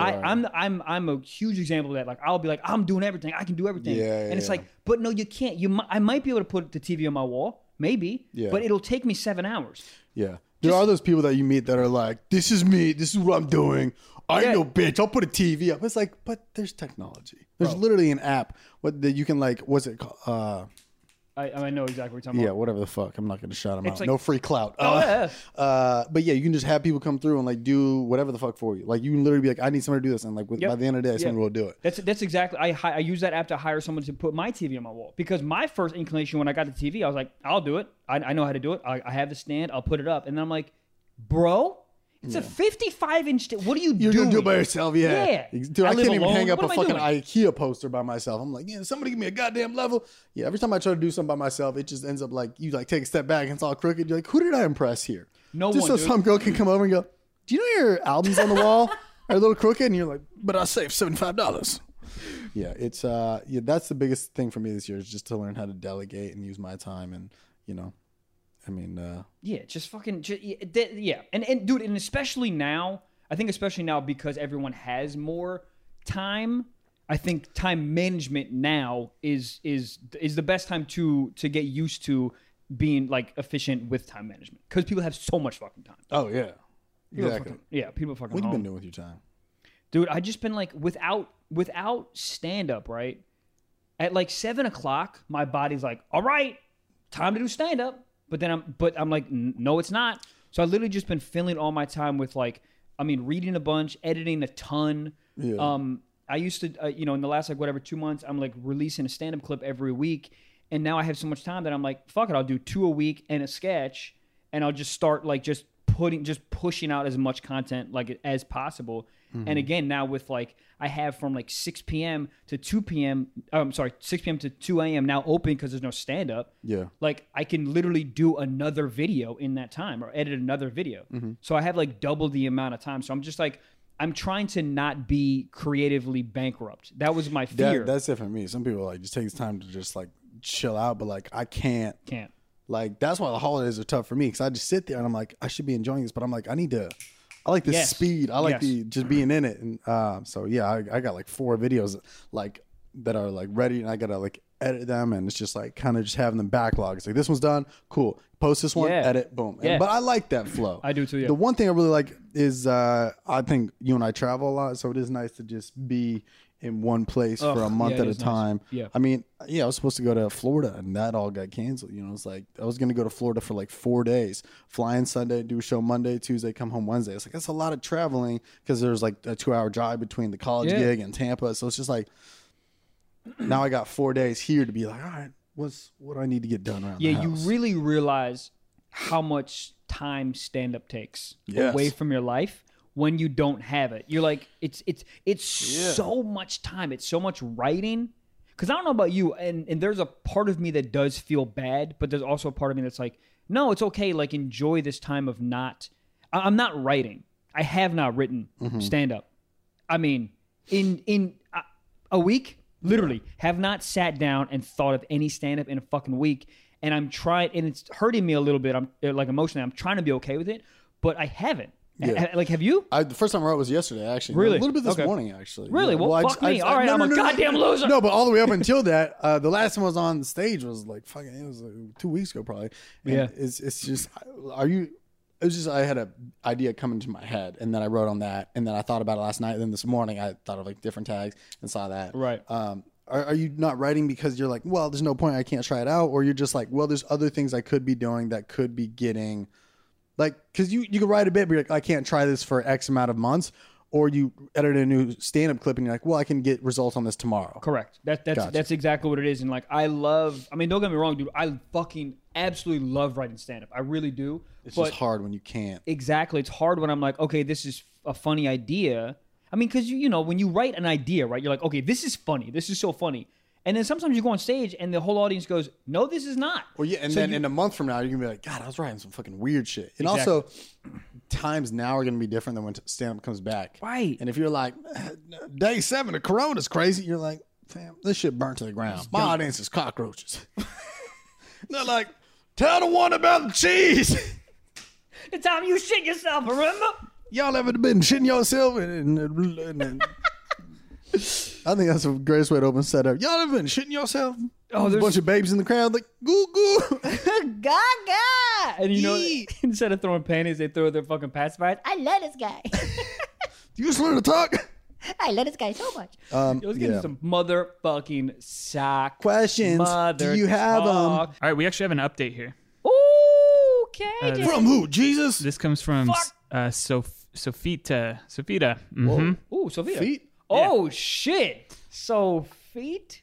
I'm a huge example of that. Like, I'll be like, I'm doing everything. I can do everything. And it's like, but no, you can't. I might be able to put the TV on my wall, maybe, but it'll take me 7 hours. Yeah. There are those people that you meet that are like, this is me. This is what I'm doing. I know, bitch. I'll put a TV up. It's like, but there's technology. There's literally an app that you can like, what's it called? I know exactly what you're talking about. Yeah, whatever the fuck. I'm not going to shout them out. Like, no free clout. But yeah, you can just have people come through and like do whatever the fuck for you. Like you can literally be like, I need somebody to do this, and like by the end of the day, someone will do it. That's exactly. I use that app to hire someone to put my TV on my wall, because my first inclination when I got the TV, I was like, I'll do it. I know how to do it. I have the stand. I'll put it up, and then I'm like, bro. It's a 55-inch. What are you doing? You're going to do it by yourself, Yeah. Dude, I can't even hang up a fucking IKEA poster by myself. I'm like, somebody give me a goddamn level. Yeah, every time I try to do something by myself, it just ends up like, you like take a step back and it's all crooked. You're like, who did I impress here? No just one, so some girl can come over and go, do you know your albums on the wall are a little crooked? And you're like, but I saved $75. Yeah, it's that's the biggest thing for me this year is just to learn how to delegate and use my time and, just fucking, yeah. And dude, and especially now, I think especially now because everyone has more time, I think time management now is the best time to get used to being like efficient with time management, because people have so much fucking time. Oh yeah, exactly. People fucking. What have you been doing with your time, dude? I just been like without stand up, right? At like 7 o'clock, my body's like, all right, time to do stand up. But I'm like, no, it's not. So I literally just been filling all my time with like, reading a bunch, editing a ton. Yeah. I used to, in the last 2 months, I'm like releasing a stand-up clip every week. And now I have so much time that I'm like, fuck it, I'll do 2 a week and a sketch. And I'll just start like just pushing out as much content like as possible. Mm-hmm. And again, now with like, I have from like 6 p.m. to 2 p.m. 6 p.m. to 2 a.m. now open because there's no stand-up. Yeah. Like I can literally do another video in that time or edit another video. Mm-hmm. So I have like double the amount of time. So I'm just like, I'm trying to not be creatively bankrupt. That was my fear. That's it for me. Some people like just takes time to just like chill out, but like I can't. Like that's why the holidays are tough for me, because I just sit there and I'm like, I should be enjoying this, but I'm like, I like the speed. I like the just being in it. And so yeah, I got like 4 videos like that are like ready, and I gotta like edit them, and it's just like kind of just having them backlog. It's like, this one's done, cool. Post this one, edit, boom. But I like that flow. I do too. Yeah. The one thing I really like is I think you and I travel a lot, so it is nice to just be in one place for a month at a time. Nice. Yeah. I was supposed to go to Florida, and that all got canceled. It's like I was going to go to Florida for like 4 days, fly in Sunday, do a show Monday, Tuesday, come home Wednesday. It's like, that's a lot of traveling, because there's like a 2-hour drive between the college gig and Tampa. So it's just like, now I got 4 days here to be like, all right, what do I need to get done around the house? You really realize how much time stand-up takes away from your life when you don't have it. You're like, it's so much time. It's so much writing. Because I don't know about you, and there's a part of me that does feel bad, but there's also a part of me that's like, no, it's okay. Like, enjoy this time of not. I'm not writing. I have not written stand-up. In a week, literally, have not sat down and thought of any stand-up in a fucking week. And I'm trying, and it's hurting me a little bit. I'm like emotionally, I'm trying to be okay with it, but I haven't. Yeah. Like, have you? The first time I wrote was yesterday, actually. Really? A little bit this morning, actually. Really? Yeah. Well, fuck me. All right, I'm a goddamn loser. No, but all the way up until that, the last time I was on stage was like fucking. It was like 2 weeks ago, probably. And yeah. It's just. It was just I had an idea coming to my head, and then I wrote on that, and then I thought about it last night. And then this morning, I thought of like different tags and saw that. Right. Are you not writing because you're like, well, there's no point, I can't try it out, or you're just like, well, there's other things I could be doing that could be getting, like, because you can write a bit, but you're like, I can't try this for X amount of months, or you edit a new stand-up clip and you're like, well, I can get results on this tomorrow. Correct. That's exactly what it is. And like, don't get me wrong, dude. I fucking absolutely love writing stand-up. I really do. It's just hard when you can't. Exactly. It's hard when I'm like, okay, this is a funny idea. I mean, because you know, when you write an idea, right, you're like, okay, this is funny. This is so funny. And then sometimes you go on stage and the whole audience goes, no, this is not. Well, yeah, and so then in a month from now, you're going to be like, God, I was writing some fucking weird shit. And also, times now are going to be different than when stand-up comes back. Right. And if you're like, day 7 of Corona's crazy, you're like, fam, this shit burnt to the ground. My audience is cockroaches. They're like, tell the one about the cheese. The time you shit yourself, remember? Y'all ever been shitting yourself? And I think that's the greatest way to open setup. Y'all ever been shitting yourself? Oh, there's a bunch of babies in the crowd like, goo goo. Gaga. And you know, instead of throwing panties, they throw their fucking pacifiers. I love this guy. You just learn to talk? I love this guy so much. Let's get into some motherfucking sock questions. Do you have them? All right, we actually have an update here. Okay. From who? Jesus? This comes from Sofita. Mm-hmm. Ooh, Sofita. Feet? Oh, shit. Sofita?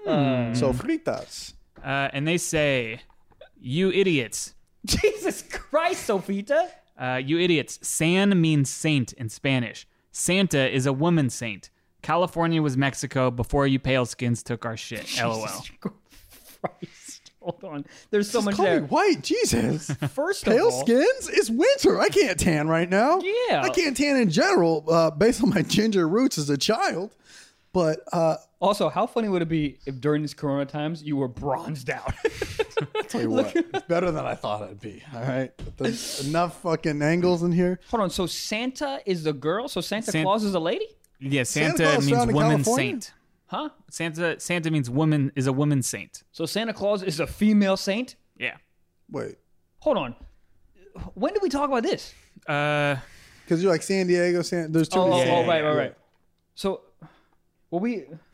Sofritas. And they say, you idiots. Jesus Christ, Sofita. You idiots. San means saint in Spanish. Santa is a woman saint. California was Mexico before you pale skins took our shit. LOL. Christ. Hold on. There's so much call there. Me white, Jesus. First of pale all, skins? It's winter. I can't tan right now. Yeah. I can't tan in general, based on my ginger roots as a child. But also, how funny would it be if during these Corona times you were bronzed out? I'll tell you what, it's better than I thought it'd be. All right, there's enough fucking angles in here. Hold on. So Santa is the girl. So Santa Claus is a lady. Yeah, Santa means woman saint. Huh? Santa means woman is a woman saint. So Santa Claus is a female saint? Yeah. Wait. Hold on. When did we talk about this? Because you're like San Diego, there's two. Right. So, well,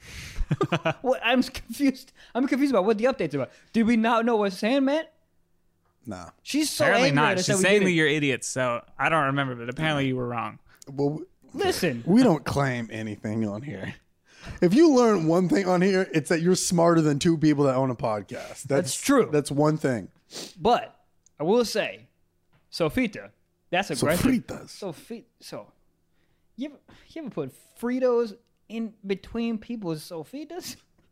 well, I'm confused. I'm confused about what the update's about. Did we not know what San meant? Nah. She's so apparently angry not. at us She's saying that you're idiots, so I don't remember, but apparently you were wrong. Well, listen. We don't claim anything on here. If you learn one thing on here, it's that you're smarter than 2 people that own a podcast. That's true. That's one thing. But I will say, Sofita, that's aggressive. Sofritas. So, you ever put Fritos in between people's Sofitas?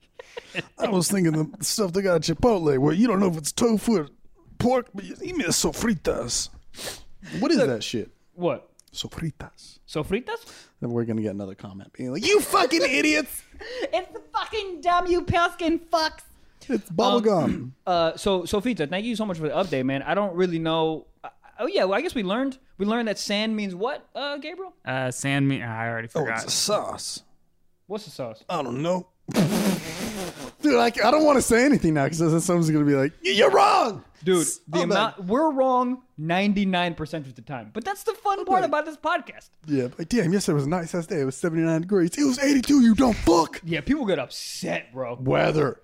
I was thinking the stuff they got at Chipotle, where you don't know if it's tofu or pork, but you mean sofritas. What is that shit? What? Sofritas. Sofritas? Then we're going to get another comment being like, you fucking idiots. It's the fucking dumb, you pale-skin fucks. It's bubblegum. So, Sofita, thank you so much for the update, man. I don't really know. Oh, yeah, well, I guess we learned that sand means what, Gabriel? Sand means, I already forgot. It's a sauce. What's the sauce? I don't know. Dude, I don't want to say anything now because someone's going to be like, you're wrong. Dude, we're wrong 99% of the time. But that's the fun part about this podcast. Yeah, but damn, yesterday was a nice ass day. It was 79 degrees. It was 82, you don't fuck. Yeah, people get upset, bro. Weather.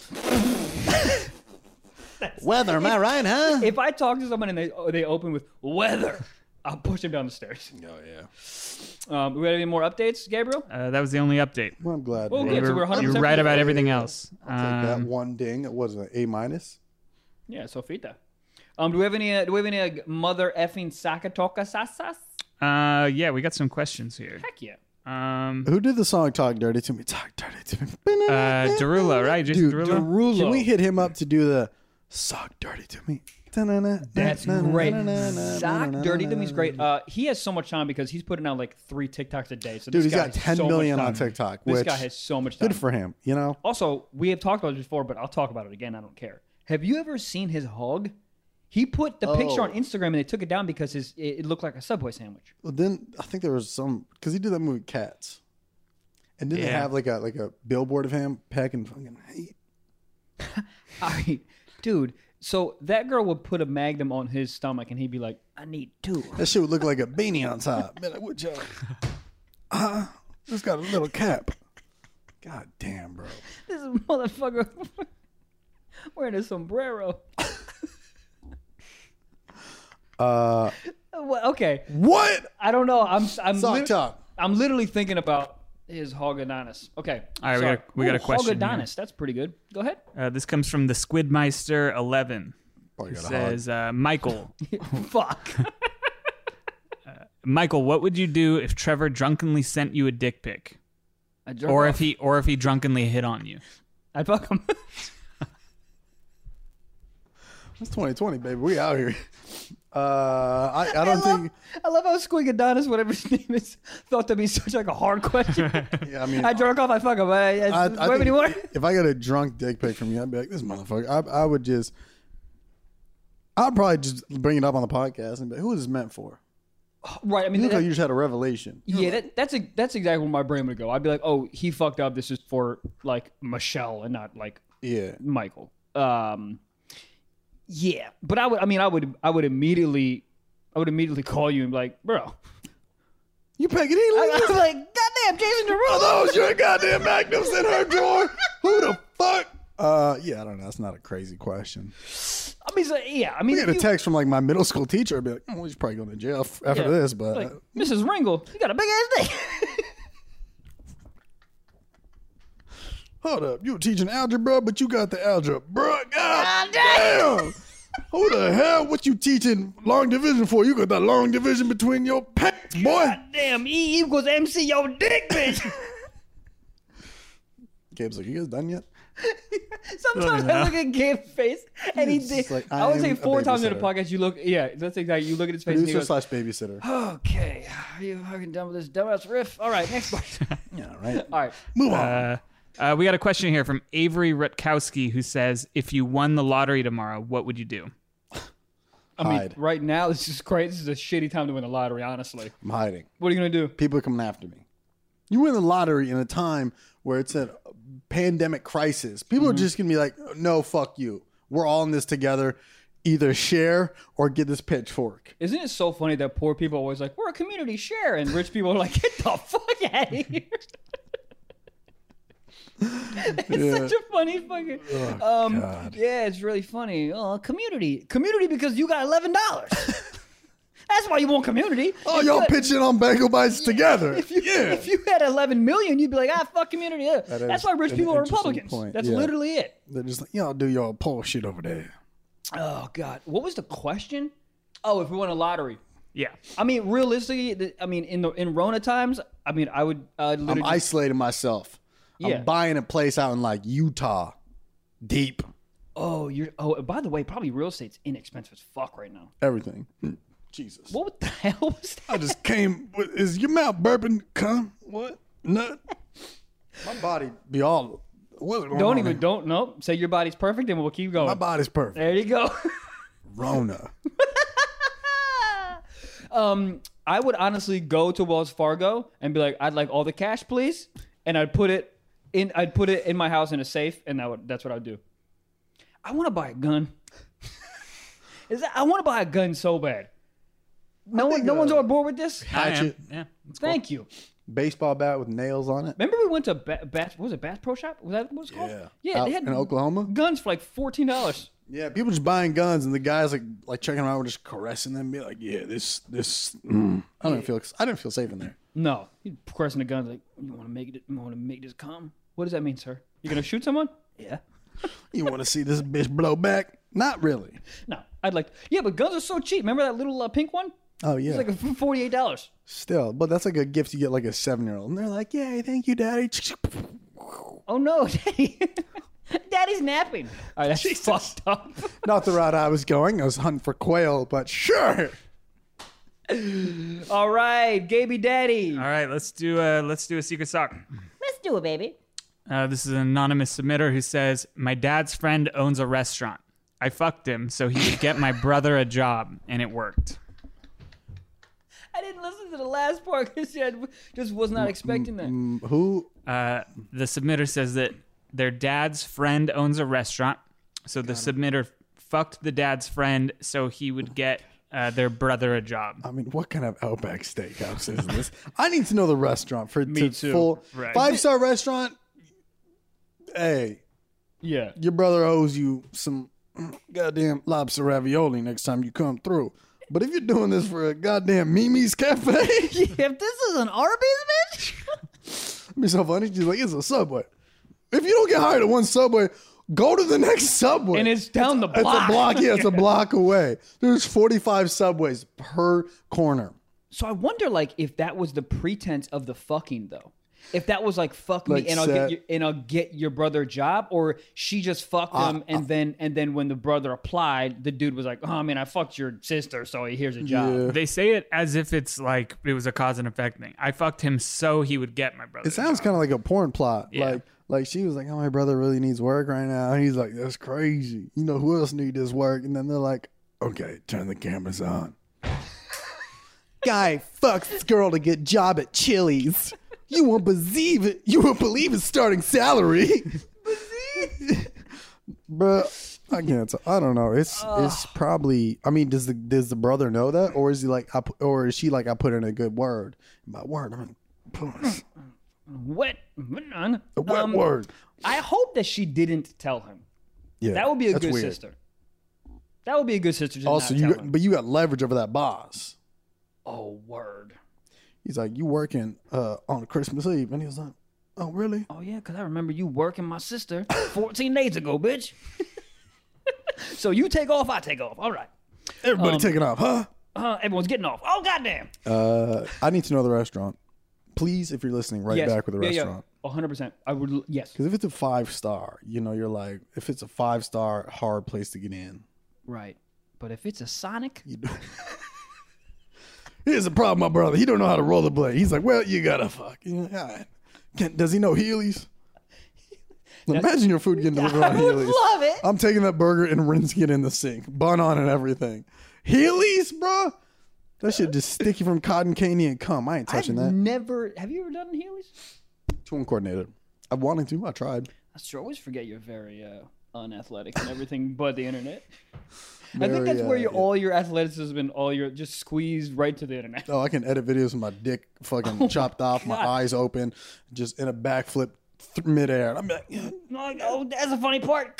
Weather, am I right, huh? If I talk to someone and they open with weather, I'll push them down the stairs. Oh, yeah. We got any more updates, Gabriel? That was the only update. Well, I'm glad. Well, good. So we're 100% you're right about everything else. I'll take that one ding. It was an A-. Yeah, Sofita. Do we have any mother effing Sakatoka sasas? Yeah, we got some questions here. Heck yeah. Who did the song "Talk Dirty to Me"? Talk dirty to me. Derulo, right? Jason Derulo. Can we hit him up to do the "Talk Dirty to Me"? That's great. Sock Dirty to Me is great. He has so much time because he's putting out like 3 TikToks a day. So dude, he's got 10 million on TikTok. This guy has so much time. Good for him, you know? Also, we have talked about it before, but I'll talk about it again. I don't care. Have you ever seen his hog? He put the picture on Instagram and they took it down because it looked like a Subway sandwich. Well, then I think there was some because he did that movie Cats, and didn't they have like a billboard of him packing fucking hate? All right, dude. So that girl would put a Magnum on his stomach and he'd be like, "I need 2." That shit would look like a beanie on top. Man, like, what y'all? Just got a little cap. God damn, bro. This is motherfucker wearing a sombrero. Okay. What? I don't know. I'm literally thinking about his Haagen-Dazs. Okay. All right, we got a question. Haagen-Dazs. That's pretty good. Go ahead. This comes from the Squidmeister 11. It says, Michael. Fuck. Michael, what would you do if Trevor drunkenly sent you a dick pic? Or if he drunkenly hit on you? I'd fuck him. It's 2020, baby. We out here. I love how Squidmeister, whatever his name is, thought to be such like a hard question. Yeah, I mean, I drunk off, I fuck him. If I get a drunk dick pic from you, I'd be like, this motherfucker. I'd probably just bring it up on the podcast and be like, who is this meant for? Right. I mean, you look like you just had a revelation. That's exactly where my brain would go. I'd be like, oh, he fucked up. This is for like Michelle and not like Michael. Yeah, but I would immediately call you and be like, bro, you packing in like this? I'm like, goddamn, Jason Derulo. Are those your goddamn Magnums in her drawer? Who the fuck? Yeah, I don't know. That's not a crazy question. We get a text from like my middle school teacher. I'd be like, he's probably going to jail after this. But like, Mrs. Ringle, you got a big ass dick. Hold up, you were teaching algebra, but you got the algebra. God damn! Who the hell? What you teaching long division for? You got that long division between your pants, boy. God damn, E equals MC your dick, bitch. Gabe's like, you guys done yet? Sometimes I look at Gabe's face and he did. Like, I would say 4 times in the podcast you look. Yeah, that's exactly. You look at his face. Producer/babysitter. Okay, are you fucking done with this dumbass riff? All right, next question. Yeah, right. All right, move on. We got a question here from Avery Rutkowski who says, if you won the lottery tomorrow, what would you do? I mean, right now, this is great. This is a shitty time to win the lottery, honestly. I'm hiding. What are you going to do? People are coming after me. You win the lottery in a time where it's a pandemic crisis. People are just going to be like, no, fuck you. We're all in this together. Either share or get this pitchfork. Isn't it so funny that poor people are always like, we're a community share, and rich people are like, get the fuck out of here. It's such a funny fucking. God. Yeah, it's really funny. Oh, community because you got $11. That's why you want community. Oh, y'all pitching on Bagel Bites together. If you had 11 million, you'd be like, fuck community. That's why rich people are Republicans. Point. That's literally it. They're just like, y'all do y'all poll shit over there. Oh God, what was the question? Oh, if we won a lottery. Yeah, I mean, realistically, in Rona times, I mean, I would. I'm isolating myself. Yeah. I'm buying a place out in like Utah, deep. Oh, by the way, probably real estate's inexpensive as fuck right now. Everything. Jesus. What the hell was that? I just came. Is your mouth burping? Come? What? Nut? My body be all. Don't say your body's perfect and we'll keep going. My body's perfect. There you go. Rona. I would honestly go to Wells Fargo and be like, I'd like all the cash, please, and I'd put it in my house in a safe, and that's what I'd do. I want to buy a gun. I want to buy a gun so bad. No one's on board with this. Hatchet. Yeah. Thank you. Baseball bat with nails on it. Remember we went to Bass Pro Shop? Was that what it's called? Yeah. They had in Oklahoma guns for like $14. Yeah, people just buying guns, and the guys like checking them out, were just caressing them, be like, "Yeah, this." I didn't feel safe in there. No, he's caressing the guns like, "You want to make it? You want to make this come? What does that mean, sir? You gonna shoot someone? Yeah. You want to see this bitch blow back? Not really. No, I'd like. Yeah, but guns are so cheap. Remember that little pink one? Oh yeah, it's like $48. Still, but that's like a gift you get like a 7-year-old, and they're like, "Yay, thank you, Daddy." Oh no, Daddy. Daddy's napping. All right, that's fucked up. Not the route I was going. I was hunting for quail, but sure. All right, Gaby Daddy. All right, let's do a secret sock. Let's do it, baby. This is an anonymous submitter who says, my dad's friend owns a restaurant. I fucked him so he could get my brother a job, and it worked. I didn't listen to the last part because I just was not expecting that. Who? The submitter says that their dad's friend owns a restaurant, so the submitter fucked the dad's friend so he would get their brother a job. I mean, what kind of Outback Steakhouse is this? I need to know the restaurant for Me too. Full Right. 5-star restaurant. Hey, Yeah. your brother owes you some goddamn lobster ravioli next time you come through. But if you're doing this for a goddamn Mimi's Cafe, If this is an Arby's, bitch. it'd be so funny. She's like, it's a Subway. If you don't get hired at one Subway, go to the next Subway. And it's down the block. It's a block. Yeah, it's a block away. There's 45 Subways per corner. So I wonder, like, if that was the pretense of the fucking, though. If that was like, fuck Like me and I'll get your brother a job, or she just fucked him and then when the brother applied, the dude was like, oh man, I fucked your sister, so here's a job. Yeah. They say it as if it's like it was a cause and effect thing. I fucked him so he would get my brother. It sounds kind of like a porn plot. Yeah. Like she was like, oh, my brother really needs work right now. And he's like, that's crazy. You know who else need this work? And then they're like, okay, turn the cameras on. Guy fucks this girl to get job at Chili's. You won't believe it. You won't believe his starting salary. Bruh, I can't. I don't know. It's probably. I mean, does the brother know that, or is he like, or is she like, I put in a good word? My word, I mean, puss. Wet word. I hope that she didn't tell him. Yeah, That would be a that's good weird. sister. That would be a good sister. To Also, not tell him. but you got leverage over that boss. Oh, word. He's like, you working on Christmas Eve, and he was like, oh, really? Oh yeah, because I remember you working my sister 14 days ago, bitch. So you take off, I take off. All right. Everybody taking off, huh? Everyone's getting off. Oh goddamn. I need to know the restaurant, please. If you're listening, write back with the restaurant. 100%. I would. Yes. Because if it's a 5-star, you know, you're like, if it's a 5-star, hard place to get in. Right. But if it's a Sonic, Here's the problem, my brother. He don't know how to rollerblade. He's like, well, you gotta fuck. You know, all right. Does he know Heelys? Imagine your food getting delivered on I would Heelys. love it. I'm taking that burger and rinsing it in the sink, bun on and everything. Heelys, bro. That shit just sticky from cotton candy and cum. I ain't touching that. never. Have you ever done Heelys? Too uncoordinated. I wanted to. I tried. I sure always forget you're very unathletic and everything but the internet. I think that's where all your athleticism and all your just squeezed right to the internet. Oh, I can edit videos with my dick fucking chopped off, my eyes open, just in a backflip midair. I'm like, yeah. Oh, that's a funny part.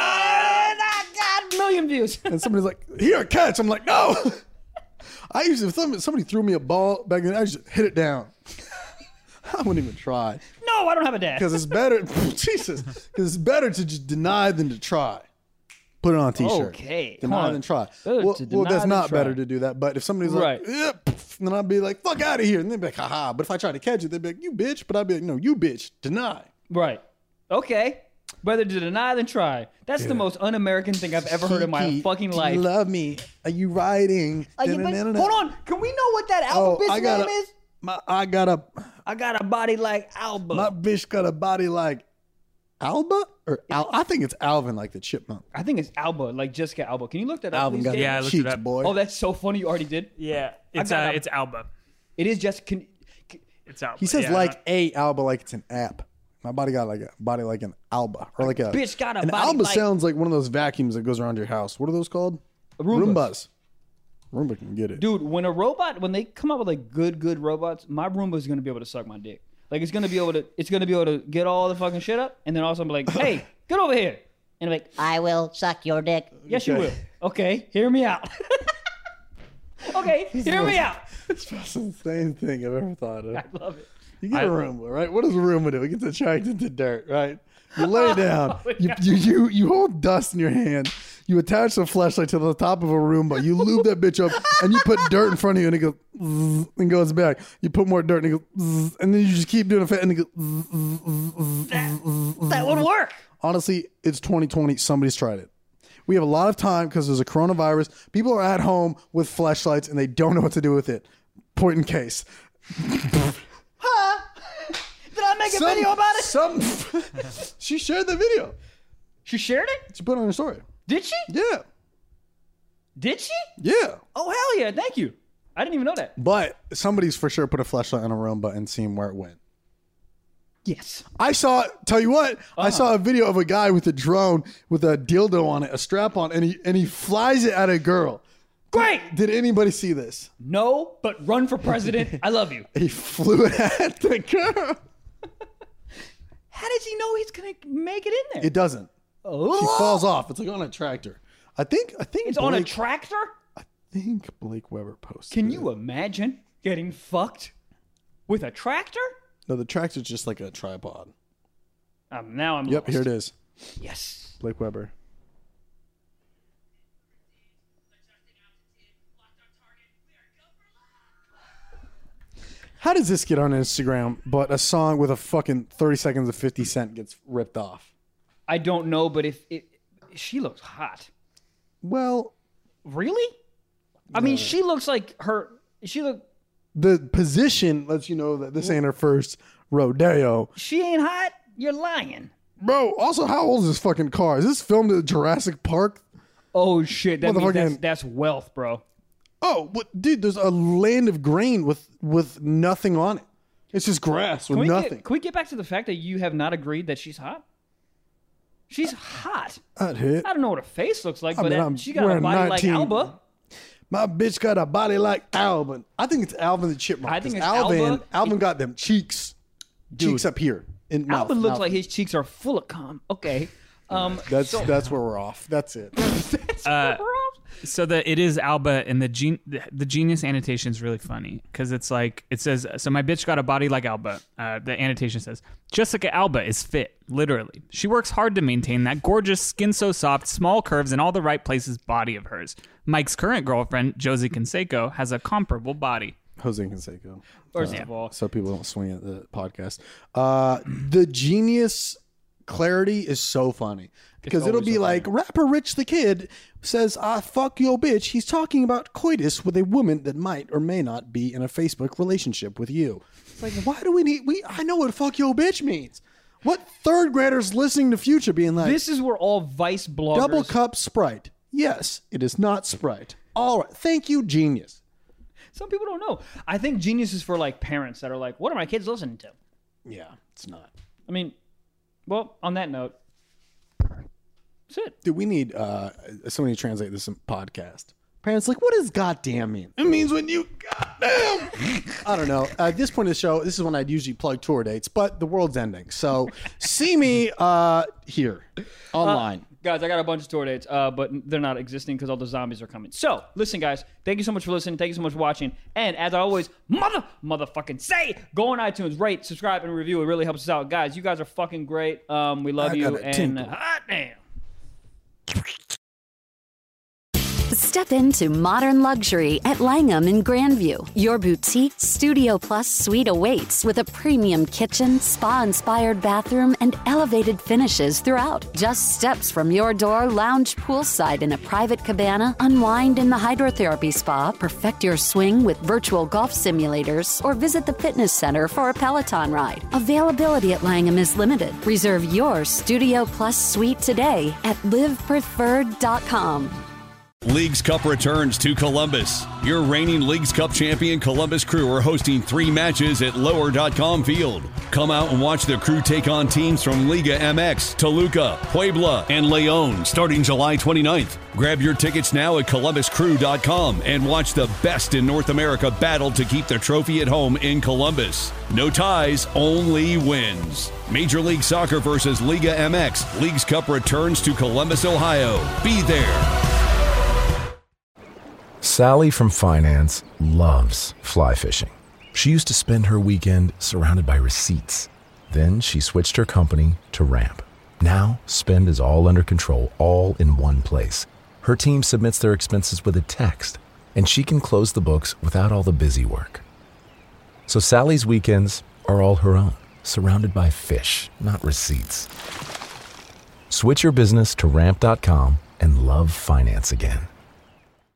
I got a million views. And somebody's like, here, catch. I'm like, no. I used to, if somebody threw me a ball back then, I just hit it down. I wouldn't even try. No, I don't have a dad. Because it's better, Jesus, because it's better to just deny than to try. Put it on a t-shirt. Okay. Deny than try. Better Well, to deny that's than not try. better to do that. But if somebody's Right. like, yeah, then I'd be like, fuck out of here. And they'd be like, haha. But if I try to catch it, they'd be like, you bitch. But I'd be like, no, you bitch. Deny. Right. Okay. Better to deny than try. That's the most un-American thing I've ever heard in my Kiki, fucking do life. you love me? Are you riding? Hold on. Can we know what that alphabet's name is? I got a body like Alba. my bitch got a body like Alba or I think it's Alvin, like the chipmunk. I think it's Alba, like Jessica Alba. Can you look that up, Alvin please? got Dave? Yeah, I looked cheeks, it up. boy. Oh, that's so funny. You already did? Yeah, it's got it's Alba. It is Jessica. It's Alba. He says yeah. like a Alba, like it's an app. My body got like a body like an Alba or like a Bitch got a an body Alba like- sounds like one of those vacuums that goes around your house. What are those called? Roombas. Roomba can get it. Dude, when they come up with like good robots, my Roomba's gonna be able to suck my dick. Like it's gonna be able to get all the fucking shit up, and then also be like, hey, get over here. And I'm like, I will suck your dick. yes, you will. Okay, hear me out. Okay, hear me out. It's the most insane thing I've ever thought of. I love it. You get a Roomba, right? What does a Roomba do? It gets attracted to dirt, right? You lay down. You hold dust in your hand. You attach the flashlight to the top of a Roomba. You lube that bitch up, and you put dirt in front of you, and it goes zzz, and goes back. You put more dirt, and it goes zzz, and then you just keep doing it, and it goes zzz, That would work. Honestly, it's 2020. Somebody's tried it. We have a lot of time because there's a coronavirus. People are at home with flashlights, and they don't know what to do with it. Point in case. Did I make a video about it? She shared the video. She shared it? She put it on her story. Did she? Yeah. Did she? Yeah. Oh, hell yeah. Thank you. I didn't even know that. But somebody's for sure put a flashlight on a Roomba and seen where it went. Yes. I saw a video of a guy with a drone with a dildo on it, a strap on, and he flies it at a girl. Great. Did anybody see this? No, but run for president. I love you. He flew it at the girl. How does he know he's going to make it in there? It doesn't. Oh. She falls off. It's like on a tractor. I think it's on a tractor? I think Blake Weber posted Can you imagine getting fucked with a tractor? No, the tractor's just like a tripod. Now I'm Yep, lost. here it is. Yes. Blake Weber. How does this get on Instagram, but a song with a fucking 30 seconds of 50 Cent gets ripped off? I don't know, but she looks hot. Well, really? I mean, she looks like the position lets you know that this ain't her first rodeo. She ain't hot? You're lying. Bro, also, how old is this fucking car? Is this filmed at Jurassic Park? Oh, shit. That means that's wealth, bro. Oh, but dude, there's a land of grain with nothing on it. It's just grass with nothing. Can we get back to the fact that you have not agreed that she's hot? She's hot. I'd hit. I don't know what her face looks like, but she got a body like Alba. My bitch got a body like Alvin. I think it's Alvin the Chipmunk. I think it's Alvin. Alba. Alvin got them cheeks. Dude, cheeks up here. Alvin looks like his cheeks are full of cum. Okay. That's where we're off. That's it. That's where we're off. So it is Alba, and the Genius annotation is really funny because it's like it says. So my bitch got a body like Alba. The annotation says Jessica Alba is fit, literally. She works hard to maintain that gorgeous, skin so soft, small curves in all the right places body of hers. Mike's current girlfriend, Josie Canseco, has a comparable body. Jose Canseco. First of all, so people don't swing at the podcast. The Genius clarity is so funny because it'll be like rapper Rich the Kid says, fuck your bitch. He's talking about coitus with a woman that might or may not be in a Facebook relationship with you. It's like, why do we need, I know what fuck your bitch means. What third graders listening to Future being like, this is where all Vice bloggers. Double cup Sprite. Yes, it is not Sprite. All right. Thank you, Genius. Some people don't know. I think Genius is for like parents that are like, what are my kids listening to? Yeah, it's not. I mean, well, on that note, that's it. Dude, we need somebody to translate this podcast. Parents like, what does goddamn mean? It means when you goddamn. I don't know. At this point of the show, this is when I'd usually plug tour dates, but the world's ending. So see me here online. Guys, I got a bunch of tour dates, but they're not existing because all the zombies are coming. So, listen, guys, thank you so much for listening. Thank you so much for watching. And as I always motherfucking say, go on iTunes, rate, subscribe, and review. It really helps us out. Guys, you guys are fucking great. We love you. And hot damn. Step into modern luxury at Langham in Grandview. Your boutique Studio Plus suite awaits with a premium kitchen, spa-inspired bathroom, and elevated finishes throughout. Just steps from your door, lounge poolside in a private cabana, unwind in the hydrotherapy spa, perfect your swing with virtual golf simulators, or visit the fitness center for a Peloton ride. Availability at Langham is limited. Reserve your Studio Plus suite today at livepreferred.com. Leagues Cup returns to Columbus. Your reigning Leagues Cup champion Columbus Crew are hosting 3 matches at lower.com field. Come out and watch the Crew take on teams from Liga MX, Toluca, Puebla, and León starting July 29th. Grab your tickets now at columbuscrew.com and watch the best in North America battle to keep the trophy at home in Columbus. No ties, only wins. Major League Soccer versus Liga MX. Leagues Cup returns to Columbus, Ohio. Be there. Sally from finance loves fly fishing. She used to spend her weekend surrounded by receipts. Then she switched her company to Ramp. Now, spend is all under control, all in one place. Her team submits their expenses with a text, and she can close the books without all the busy work. So Sally's weekends are all her own, surrounded by fish, not receipts. Switch your business to Ramp.com and love finance again.